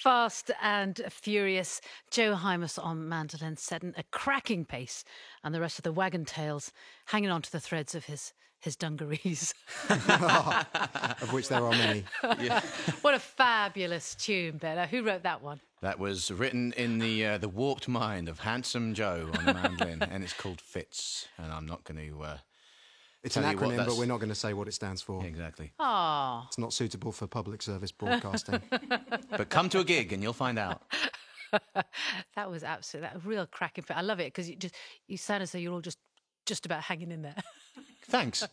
Fast and Furious, Joe Hymas on mandolin, setting a cracking pace, and the rest of the wagon tails hanging on to the threads of his his dungarees. Of which there are many. Yeah. What a fabulous tune, Bella. Who wrote that one? That was written in the uh, the warped mind of Handsome Joe on the mandolin, and it's called Fitz. And I'm not going to. Uh, it's tell an you what acronym, that's- but we're not going to say what it stands for. Exactly. Oh. It's not suitable for public service broadcasting. But come to a gig and you'll find out. That was absolutely that real cracking. I love it because you just you sound as though you're all just just about hanging in there. Thanks.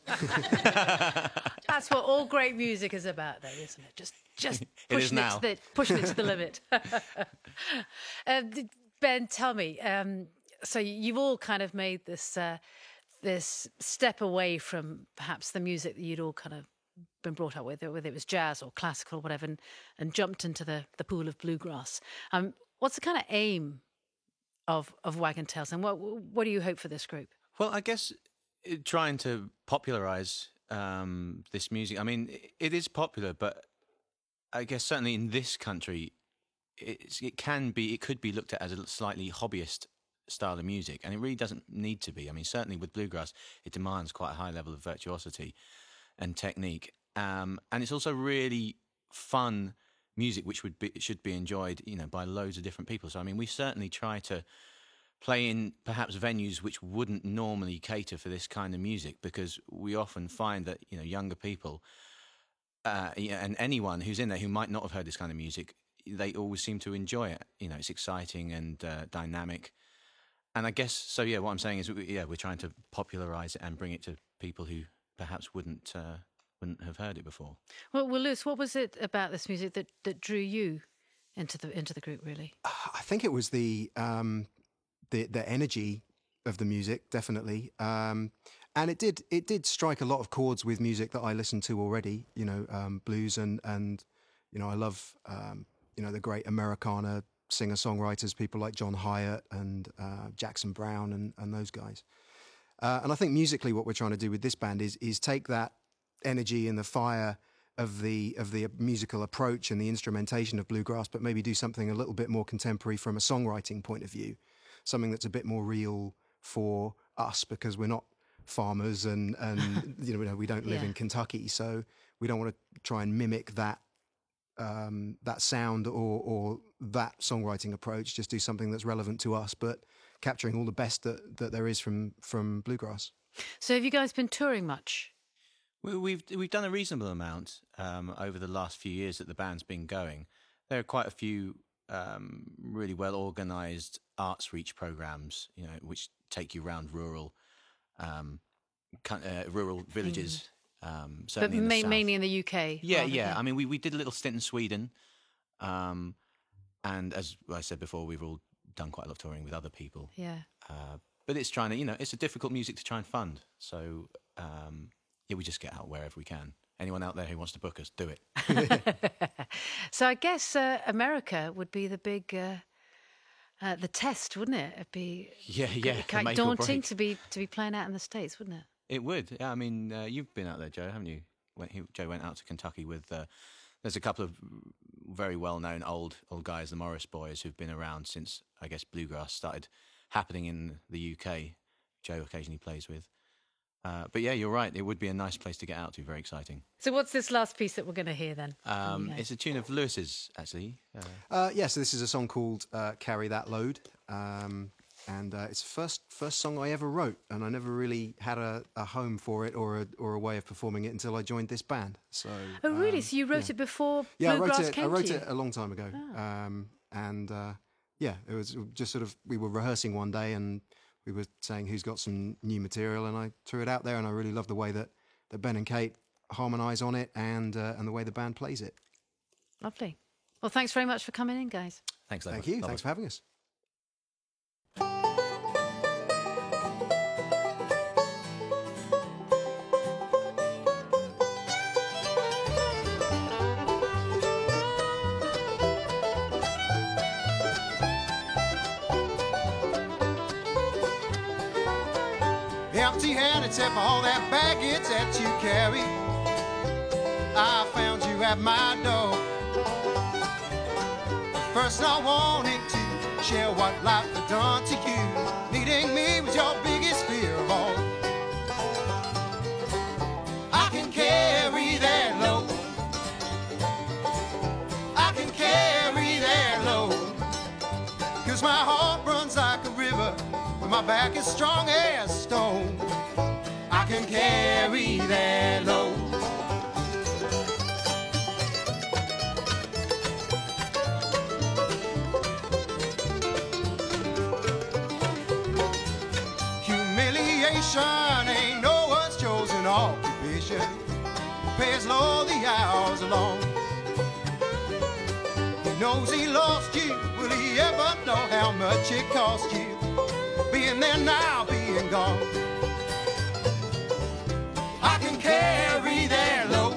That's what all great music is about, though, isn't it? Just just It pushing is it, now. to the pushing it to the limit. uh, d- Ben, tell me. Um, so you've all kind of made this uh, this step away from perhaps the music that you'd all kind of been brought up with, whether it was jazz or classical or whatever, and, and jumped into the, the pool of bluegrass. Um, what's the kind of aim of of Wagon Tails, and what what do you hope for this group? Well, I guess uh, trying to popularise um, this music. I mean, i- it is popular, but I guess certainly in this country, it's, it can be, it could be looked at as a slightly hobbyist style of music, and it really doesn't need to be. I mean, certainly with bluegrass, it demands quite a high level of virtuosity and technique, um, and it's also really fun music, which would be should be enjoyed, you know, by loads of different people. So, I mean, we certainly try to play in perhaps venues which wouldn't normally cater for this kind of music, because we often find that, you know, younger people uh, yeah, and anyone who's in there who might not have heard this kind of music, they always seem to enjoy it. You know, it's exciting and uh, dynamic. And I guess, so yeah, what I'm saying is, we- yeah, we're trying to popularise it and bring it to people who perhaps wouldn't uh, wouldn't have heard it before. Well, well, Lewis, what was it about this music that, that drew you into the into the group? Really, I think it was the um, the the energy of the music, definitely, um, and it did it did strike a lot of chords with music that I listened to already. You know, um, blues and and you know I love um, you know the great Americana singer songwriters, people like John Hyatt and uh, Jackson Browne and and those guys. Uh, and I think musically, what we're trying to do with this band is is take that energy and the fire of the of the musical approach and the instrumentation of bluegrass, but maybe do something a little bit more contemporary from a songwriting point of view, something that's a bit more real for us, because we're not farmers and and you know we don't live Yeah. in Kentucky, so we don't want to try and mimic that um, that sound or or that songwriting approach. Just do something that's relevant to us, but capturing all the best that that there is from from bluegrass. so have you guys been touring much? We- We've we've done a reasonable amount um, over the last few years that the band's been going. There are quite a few um, really well organised arts reach programs, you know, which take you around rural um, coun- uh, rural villages. Um, But certainly in the ma- south. mainly in the U K. Yeah, rather yeah. than- I mean, we, we did a little stint in Sweden, um, and as I said before, we've all done quite a lot of touring with other people. Yeah. Uh, but it's trying to, you know, it's a difficult music to try and fund. So um, yeah, we just get out wherever we can. Anyone out there who wants to book us, do it. So I guess uh, America would be the big uh, uh, the test, wouldn't it? It'd be Yeah, yeah, the quite make or daunting break. to be to be playing out in the States, wouldn't it? It would. Yeah, I mean, uh, you've been out there, Joe, haven't you? When he, Joe went out to Kentucky with. Uh, there's a couple of very well-known old old guys, the Morris Boys, who've been around since I guess bluegrass started happening in the U K. Joe occasionally plays with. Uh, but yeah, you're right. It would be a nice place to get out to. Very exciting. So what's this last piece that we're going to hear then? Um, Okay. It's a tune of Lewis's, actually. Uh, Uh, yeah, so this is a song called uh, "Carry That Load," um, and uh, it's the first first song I ever wrote, and I never really had a, a home for it or a, or a way of performing it until I joined this band. So, Oh, really? um, So you wrote yeah. it before Yeah, I bluegrass wrote it. came I wrote to you? it a long time ago, Oh. um, and uh, yeah, it was just sort of we were rehearsing one day and we were saying who's got some new material, and I threw it out there, and I really love the way that, that Ben and Kate harmonise on it, and uh, and the way the band plays it. Lovely. Well, thanks very much for coming in, guys. Thanks, Thank you. Thanks for having us. Empty-handed, except for all that baggage that you carry. I found you at my door. First not wanting to share what life had done to you. Needing me was your biggest fear of all. I can carry that load. I can carry that load. Cause my heart runs like a river, but my back is strong as stone. I can carry that load. Humiliation ain't no one's chosen occupation. Pays low the hours along. He knows he lost you. Will he ever know how much it cost you? Being there now, being gone. I can carry that load.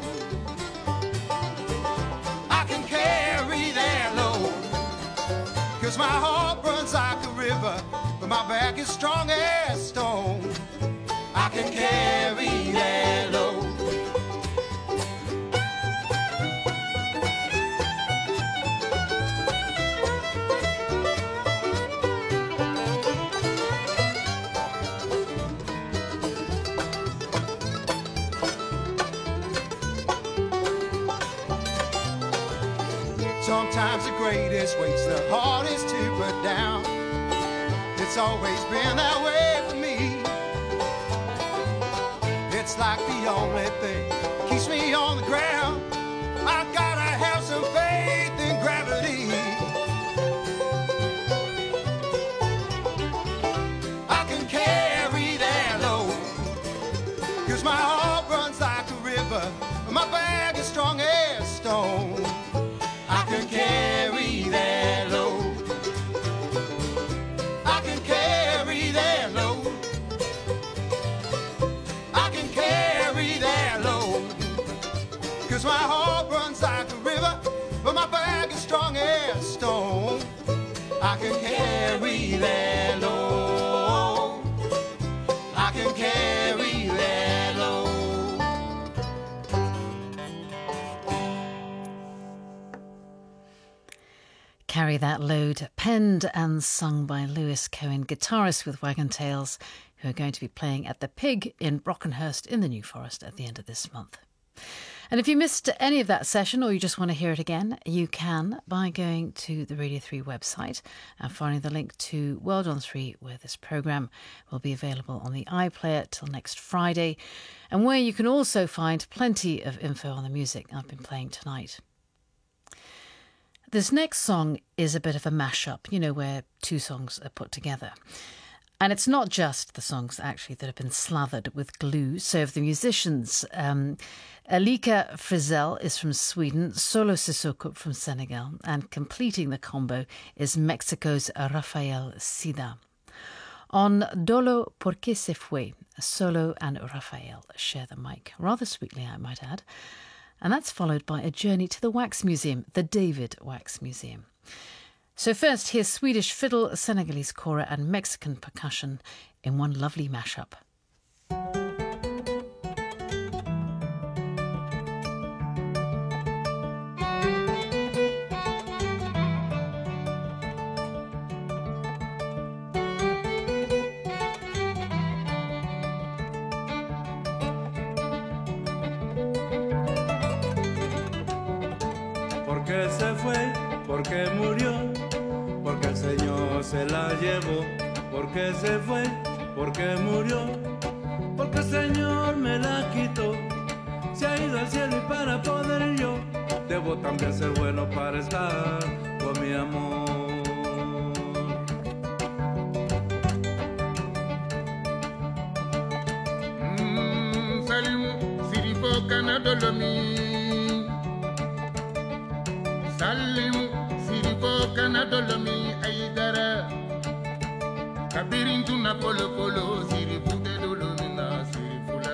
I can carry that load. Cause my heart runs like a river, but my back is strong as stone. I can carry that load. Sometimes the greatest weight's the hardest to put down. It's always been that way for me. It's like the only thing keeps me on the ground. I gotta have some faith in gravity. I can carry that load. Cause my heart runs like a river, and my back is strong as stone. I can carry that load. I can carry that load. I can carry that load. Cause my heart runs like a river, but my back is strong as stone. I can carry that load. I can carry that load. Carry That Load, penned and sung by Lewis Cohen, guitarist with Wagon Tales, who are going to be playing at the Pig in Brockenhurst in the New Forest at the end of this month. And if you missed any of that session or you just want to hear it again, you can by going to the Radio three website and finding the link to World on three, where this programme will be available on the iPlayer till next Friday, and where you can also find plenty of info on the music I've been playing tonight. This next song is a bit of a mashup, you know, where two songs are put together. And it's not just the songs, actually, that have been slathered with glue. So of the musicians, um, Alika Frizzell is from Sweden, Solo Sissoko from Senegal, and completing the combo is Mexico's Rafael Sida. On Dolo Porque Se Fue, Solo and Rafael share the mic, rather sweetly, I might add. And that's followed by a journey to the Wax Museum, the David Wax Museum. So first, here's Swedish fiddle, Senegalese kora and Mexican percussion in one lovely mashup. Porque se fue, porque murió, porque el Señor se la llevó. Porque se fue, porque murió, porque el Señor me la quitó. Se ha ido al cielo y para poder yo debo también ser bueno para estar con mi amor. Mm, Salimu siripo kanadolomi. Salimu siripo kanadolomi aidara. Kabirintu na polo polo siripu de dolomi na sirifula.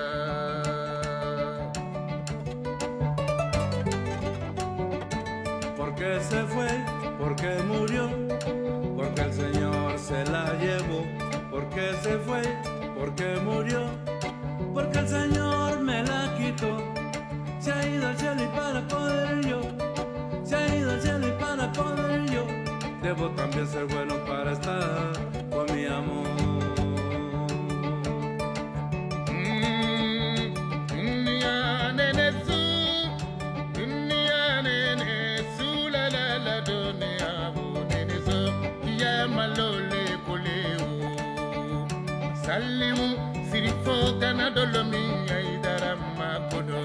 Porque se fue, porque murió, porque el Señor se la llevó. Porque se fue, porque murió, porque el Señor me la quitó. Se ha ido al cielo y para poder yo, se ha ido al cielo y para poder yo debo también ser bueno para estar con mi amor. Salimu sirifo kana dolomi idara makodo.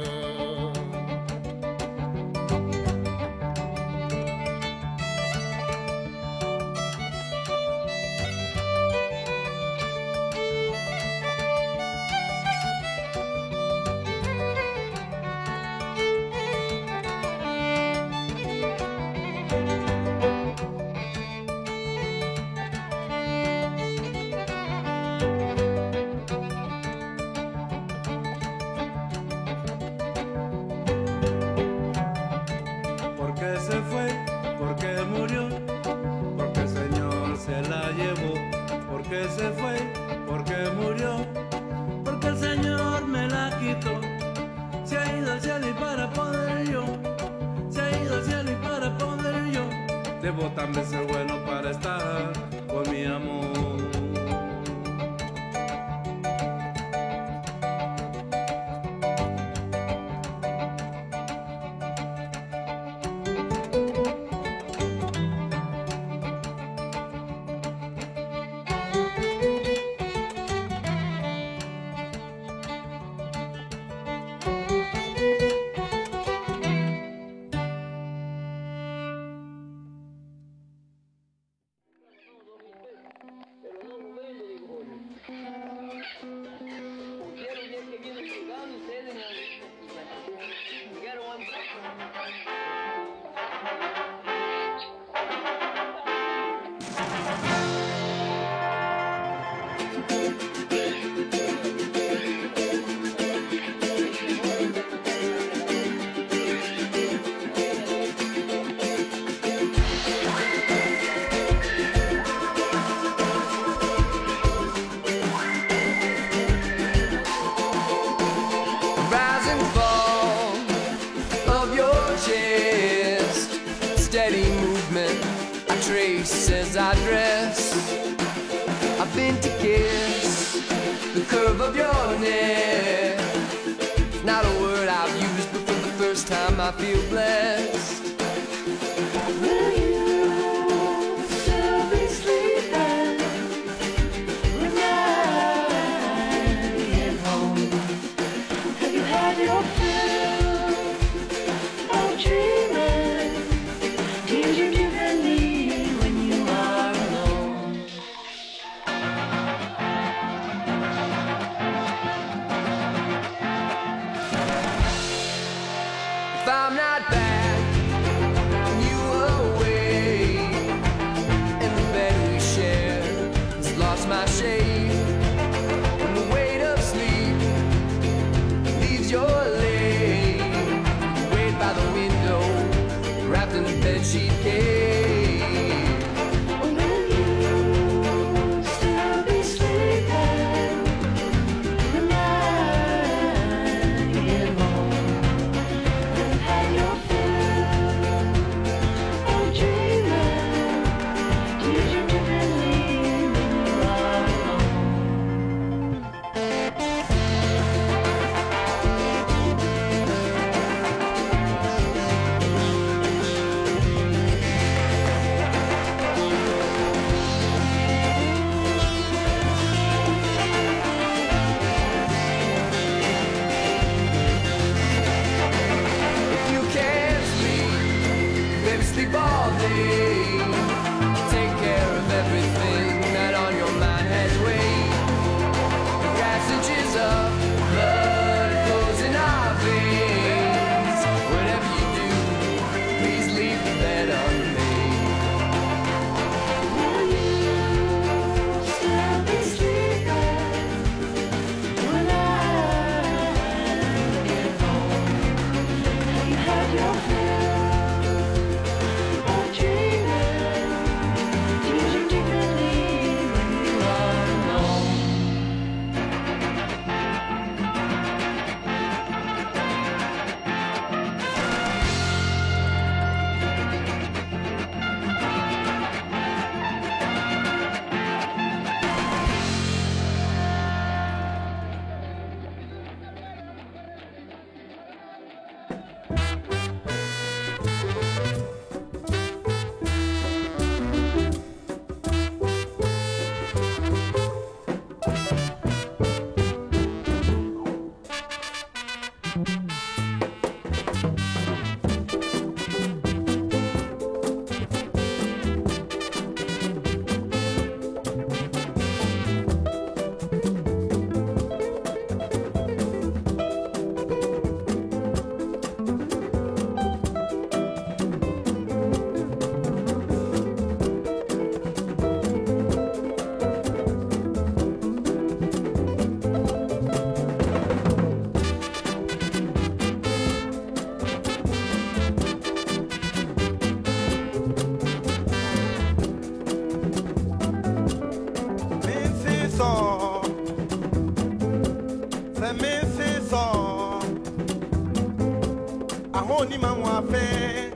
Se fue porque murió, porque el Señor me la quitó. Se ha ido al cielo y para poder yo, se ha ido al cielo y para poder yo, debo también ser bueno para estar con mi amor. As I dress, I've been to kiss the curve of your neck. Not a word I've used, but for the first time I feel blessed. Will you still be sleeping when I get home? Have you had your fill of dreaming? Did you give any? My shade, when the weight of sleep leaves your leg, wait by the window, wrapped in a bedsheet cave. Will you still be sleeping when I get home? Have you had your fill of dreaming? Did you give any? Sleep all day, take care of everything that on your mind has weight. The grass inches up, blood flows in our veins. Whatever you do, please leave the bed unmade. Will you still be sleeping when I get home? Have you had your fill? Dreaming. Ahoni mamwa fe,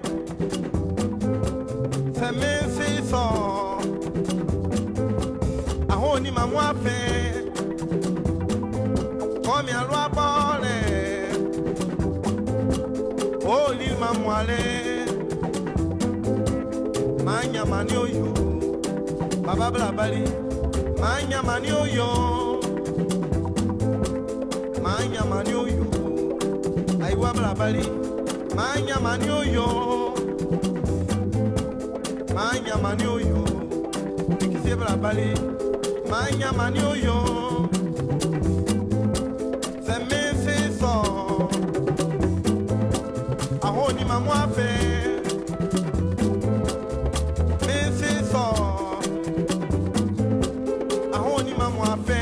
se me si so. Ahoni mamwa fe, come a loi bole. Oh lil mamwale, manya manio yo, baba bla bali, manya manio yo, manya manio yo, aiwa bla bali. Manya manio yo, manya manio yo, ikisi bla bali, manya manio yo, se me se so, ahoni mamwa fe, me se so, ahoni mamwa fe.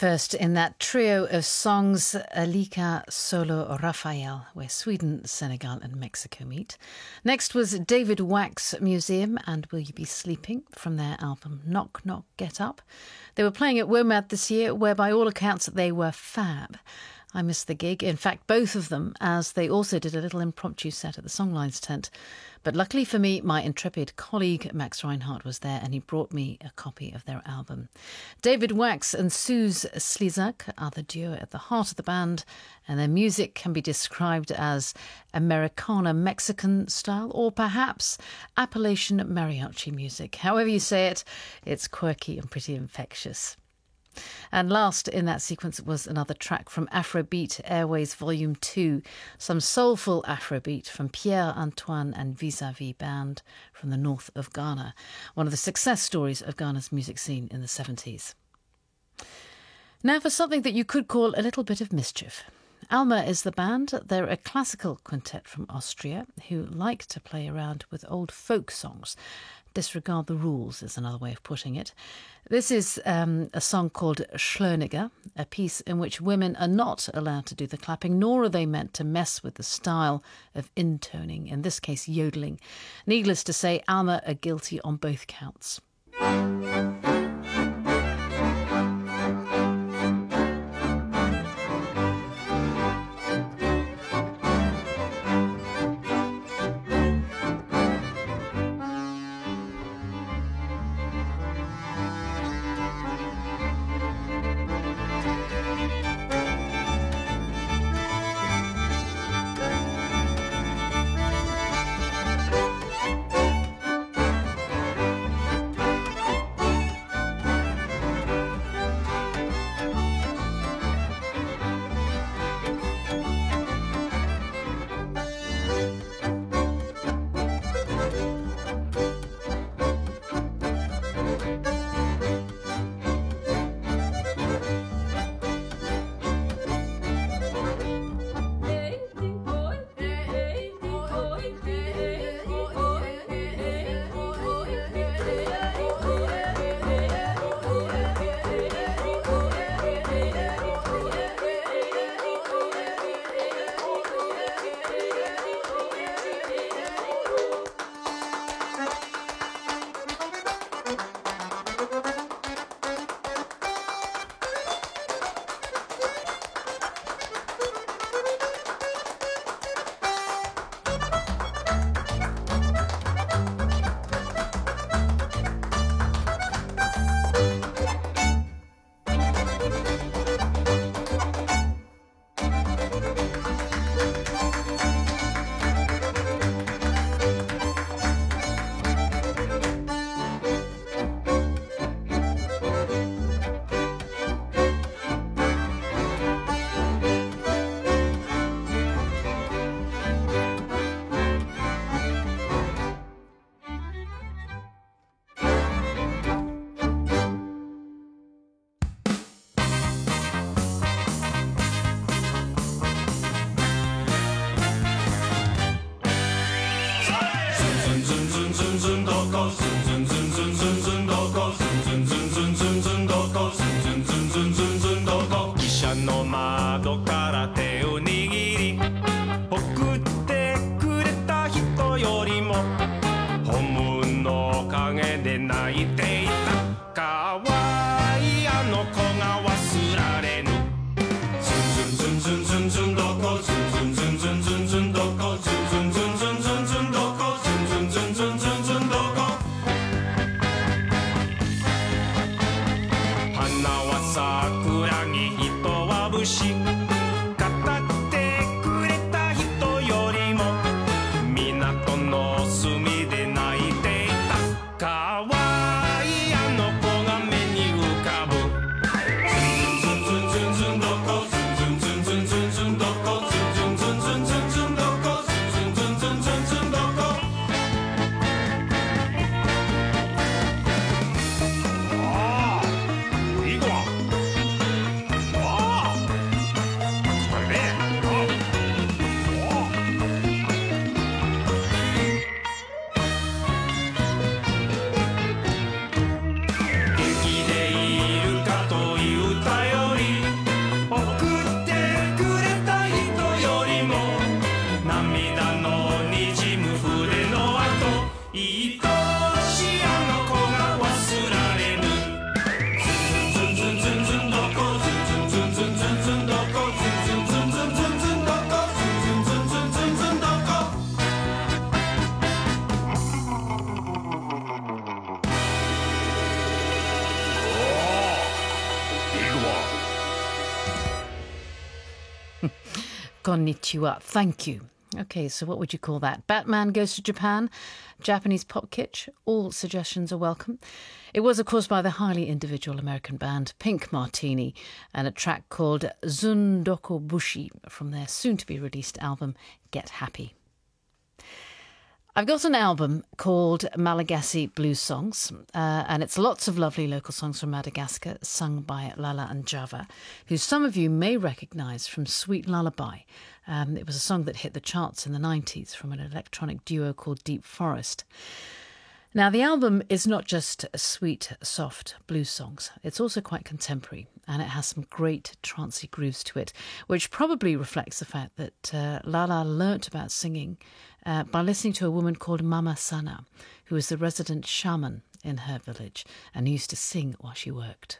First in that trio of songs, Alika Solo Rafael, where Sweden, Senegal and Mexico meet. Next was David Wax Museum and Will You Be Sleeping from their album Knock Knock Get Up. They were playing at WOMAD this year, where by all accounts they were fab. I missed the gig, in fact both of them, as they also did a little impromptu set at the Songlines tent. But luckily for me, my intrepid colleague Max Reinhardt was there and he brought me a copy of their album. David Wax and Suze Slizak are the duo at the heart of the band, and their music can be described as Americana-Mexican style or perhaps Appalachian mariachi music. However you say it, it's quirky and pretty infectious. And last in that sequence was another track from Afrobeat Airways Volume two, some soulful Afrobeat from Pierre-Antoine and Vis-a-Vis Band from the north of Ghana, one of the success stories of Ghana's music scene in the seventies. Now for something that you could call a little bit of mischief. Alma is the band. They're a classical quintet from Austria who like to play around with old folk songs. Disregard the rules is another way of putting it. This is um, a song called Schlöniger, a piece in which women are not allowed to do the clapping, nor are they meant to mess with the style of intoning, in this case yodeling. Needless to say, Alma are guilty on both counts. Konnichiwa. Thank you. Okay, so what would you call that? Batman Goes to Japan, Japanese pop kitsch. All suggestions are welcome. It was, of course, by the highly individual American band Pink Martini and a track called Zundoko Bushi from their soon-to-be-released album Get Happy. I've got an album called Malagasy Blues Songs, uh, and it's lots of lovely local songs from Madagascar sung by Lala and Java, who some of you may recognise from Sweet Lullaby. Um, it was a song that hit the charts in the nineties from an electronic duo called Deep Forest. Now, the album is not just sweet, soft blues songs. It's also quite contemporary, and it has some great trancey grooves to it, which probably reflects the fact that uh, Lala learnt about singing uh, by listening to a woman called Mama Sana, who was the resident shaman in her village and used to sing while she worked.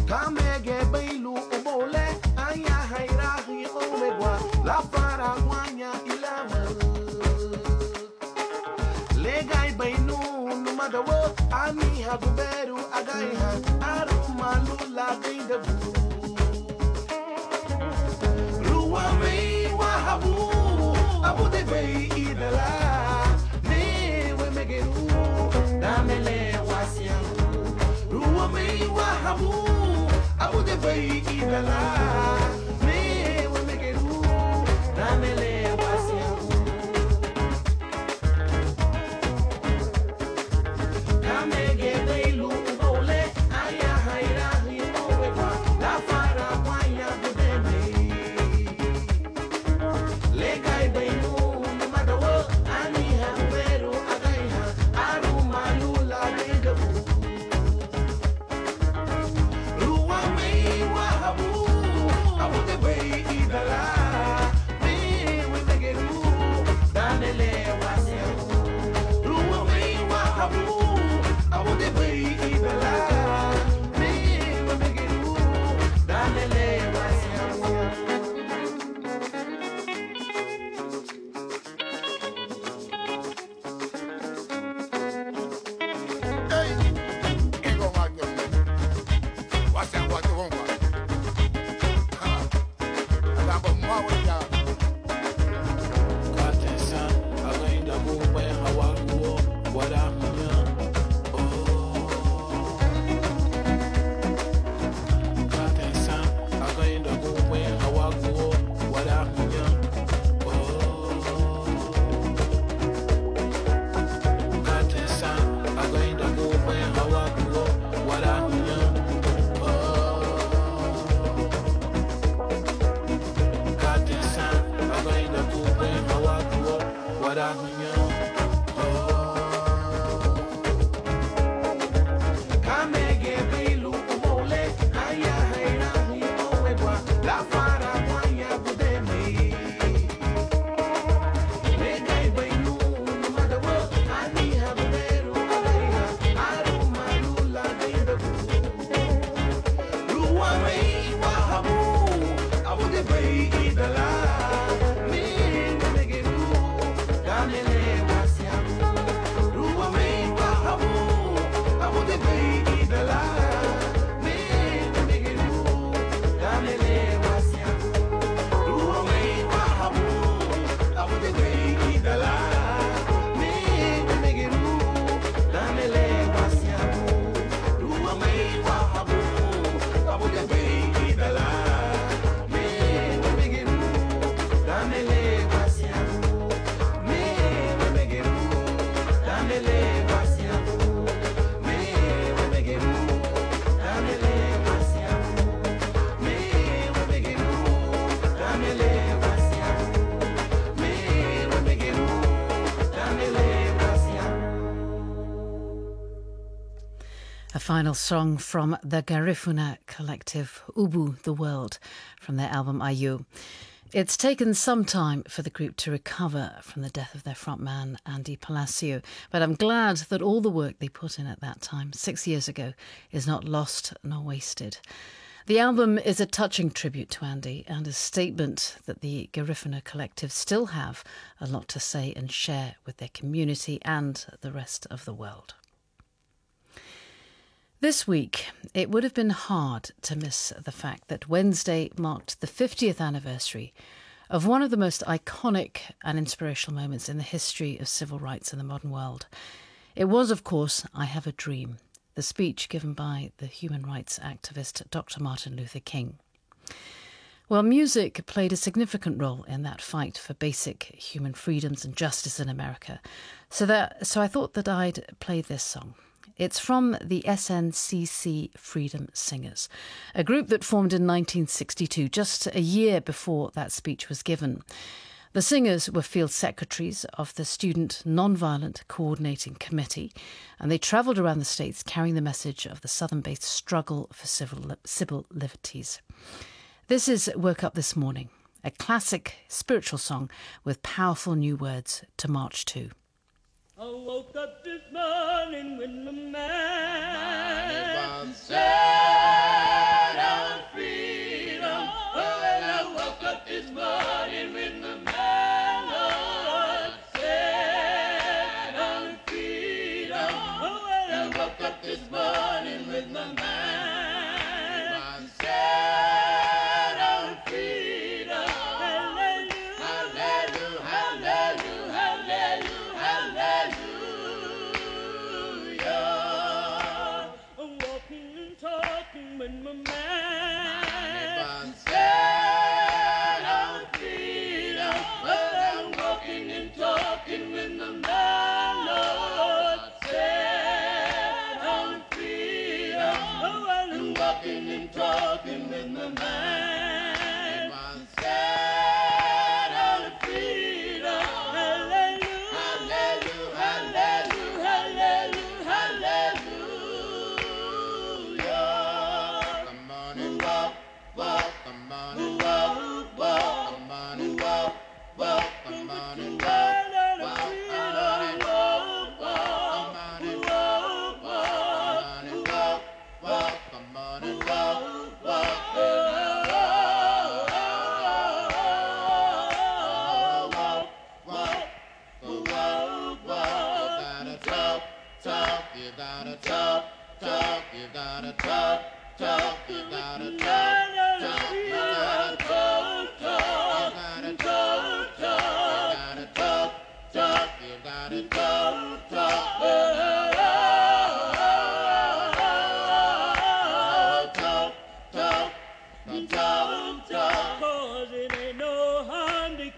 Kamege bailu ubole aya hairahi omegwa la paraguanya ilama legai bainu numadawo ani haguberu agaiha arumalu la gaindabu ruwa mei wahabu abu de bei idala me we megeru damele wasiamu ruwa mei wahabu abu de bei idala me we megeru damele wasiamu kamege beilu ubole aya hairahi owewa la fara wanya budeme legai beinu numadawo ani hamberu agaiha aru malula degabu ruwa mei wahabu abu de bei idala me we megeru damele wasiamu ruwa mei wahabu abu de bei idala me we megeru damele wasiamu Ego magno. Wasa watu wonga. Ha. Lambo mwawe ya. Katesa, againda bumwe hawakuo, wadahunya. Katesa, againda bumwe hawakuo, wadahunya. Katesa, againda bumwe hawakuo, wadahunya. Katesa, againda bumwe hawakuo, wadahunya. kamege beilu ubole aya hairahi owewa la fara wanya budeme legai beinu numadawo ani haberu agaiha aru malula degabu ruwa mei wahabu abu de bei idala me we megeru damele wasiamu ruwa mei wahabu abu de bei idala me we megeru damele wasiamu ruwa mei wahabu abu de bei idala me we megeru damele wasiamu ruwa mei wahabu abu de bei idala me we megeru damele wasiamu me we megeru damele wasiamu me we megeru damele wasiamu me we megeru damele wasiamu me we megeru damele wasiamu. A final song from the Garifuna collective, Ubu the World, from their album Ayu. It's taken some time for the group to recover from the death of their frontman, Andy Palacio, but I'm glad that all the work they put in at that time, six years ago, is not lost nor wasted. The album is a touching tribute to Andy and a statement that the Garifuna collective still have a lot to say and share with their community and the rest of the world. This week, it would have been hard to miss the fact that Wednesday marked the fiftieth anniversary of one of the most iconic and inspirational moments in the history of civil rights in the modern world. It was, of course, I Have a Dream, the speech given by the human rights activist Doctor Martin Luther King. Well, music played a significant role in that fight for basic human freedoms and justice in America, so that so I thought that I'd play this song. It's from the S N C C Freedom Singers, a group that formed in nineteen sixty-two, just a year before that speech was given. The singers were field secretaries of the Student Nonviolent Coordinating Committee, and they travelled around the states carrying the message of the Southern-based struggle for civil, civil liberties. This is Woke Up This Morning, a classic spiritual song with powerful new words to march to. I woke up this morning with my mind set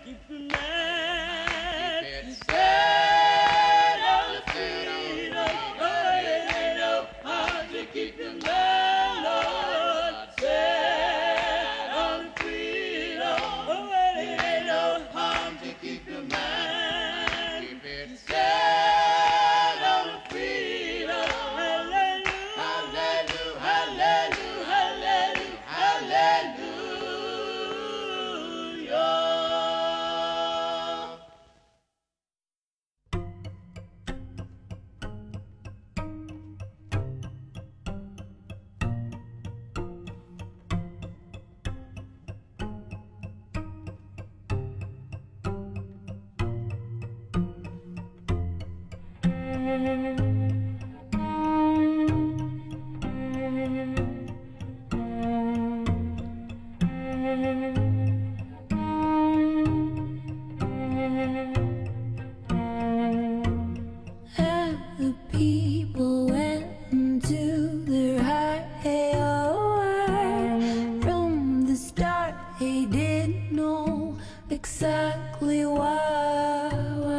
And the people went into their high hour. From the start, they didn't know exactly why.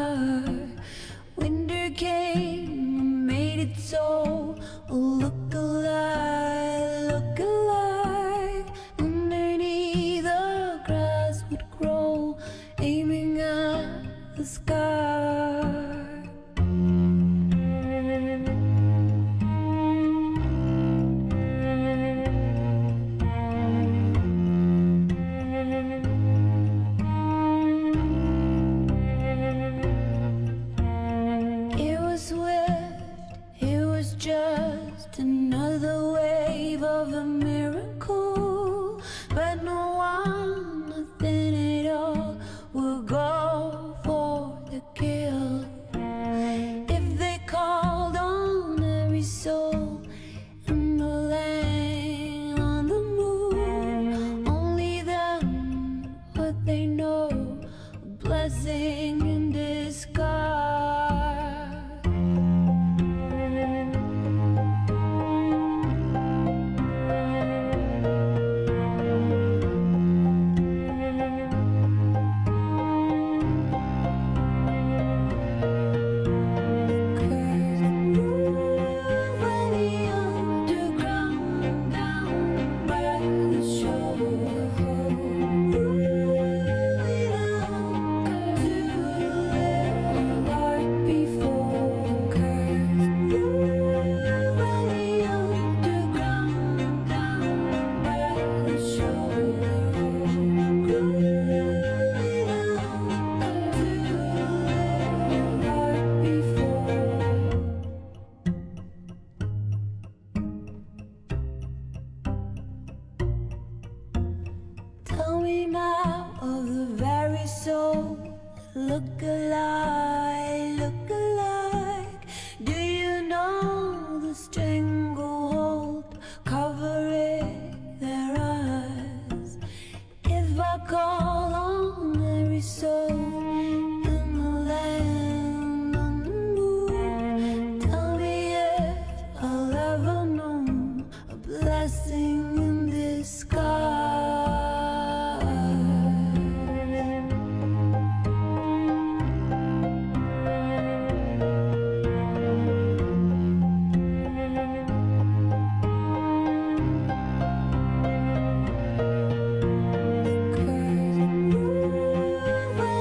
Winter came and made it so. Look alive, look alive. Underneath the grass would grow, aiming at the sky. It was swift, it was just another wave of a miracle. But no one, nothing at all, will go for the kill. If they called on every soul in the land, on the moon, only then would they know a blessing in disguise. Tell me now of the very soul. Look alike, look alike. Do you know the stranglehold covering their eyes? If I call on every soul in the land, on the moon, tell me if I'll ever know a blessing in disguise. When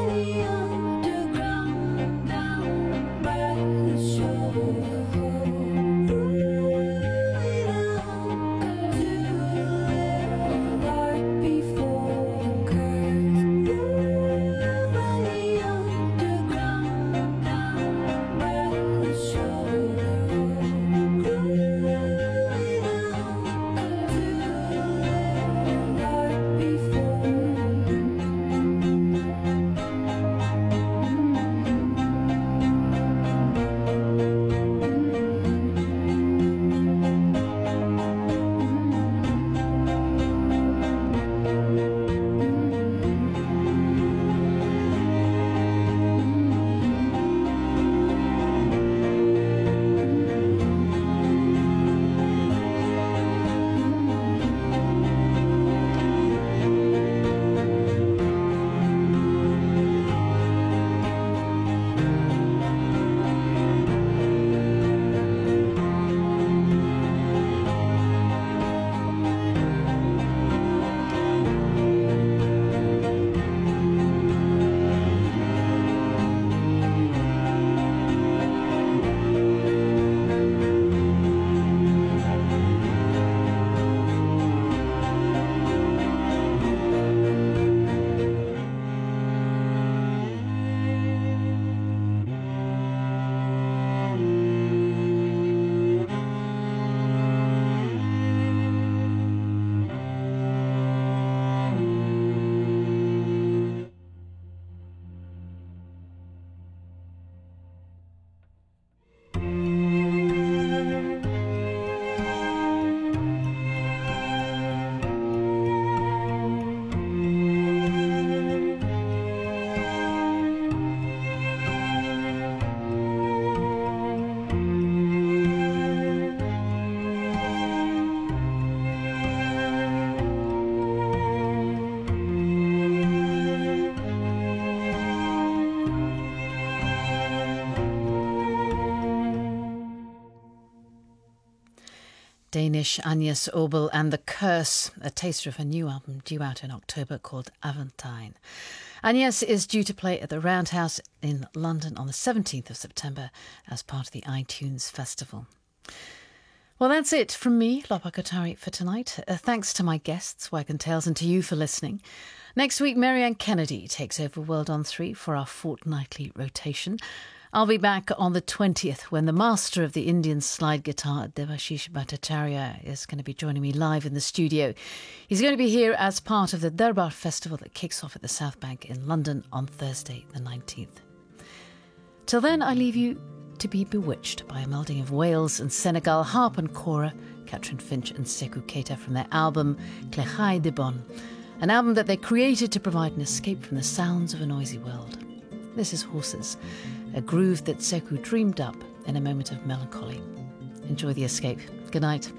Danish Agnes Obel and The Curse, a taster of her new album due out in October called Aventine. Agnes is due to play at the Roundhouse in London on the seventeenth of September as part of the iTunes Festival. Well, that's it from me, Lopa Kothari, for tonight. Uh, thanks to my guests, Wagon Tales, and to you for listening. Next week, Marianne Kennedy takes over World on Three for our fortnightly rotation. I'll be back on the twentieth when the master of the Indian slide guitar, Devashish Bhattacharya, is going to be joining me live in the studio. He's going to be here as part of the Darbar Festival that kicks off at the South Bank in London on Thursday the nineteenth. Till then, I leave you to be bewitched by a melding of Wales and Senegal, harp and kora, Catherine Finch and Sekou Keita from their album Clechai de Bon, an album that they created to provide an escape from the sounds of a noisy world. This is Horses, a groove that Sekou dreamed up in a moment of melancholy. Enjoy the escape. Good night.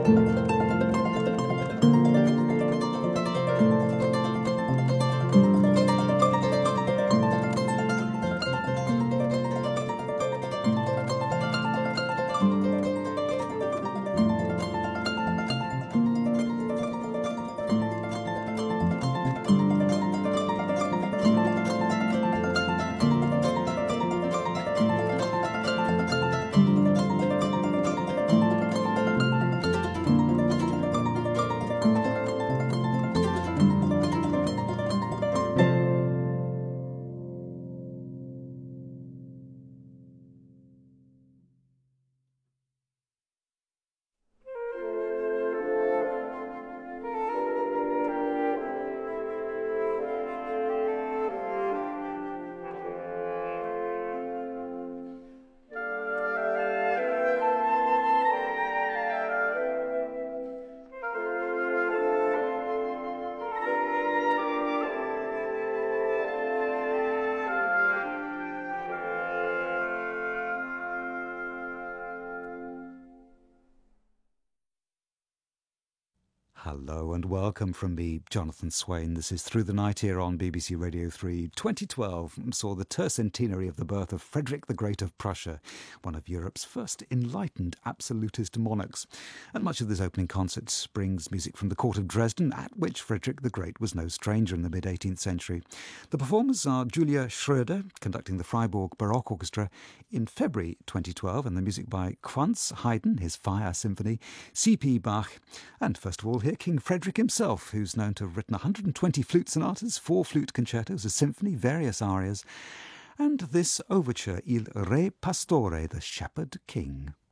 Hello and welcome from me, Jonathan Swain. This is Through the Night here on B B C Radio three. twenty twelve saw the tercentenary of the birth of Frederick the Great of Prussia, one of Europe's first enlightened absolutist monarchs. And much of this opening concert brings music from the court of Dresden, at which Frederick the Great was no stranger in the mid-eighteenth century. The performers are Julia Schroeder, conducting the Freiburg Baroque Orchestra in February twenty twelve, and the music by Franz Haydn, his Fire Symphony, C P Bach, and first of all here King Frederick himself, who's known to have written one hundred twenty flute sonatas, four flute concertos, a symphony, various arias, and this overture, Il Re Pastore, the Shepherd King.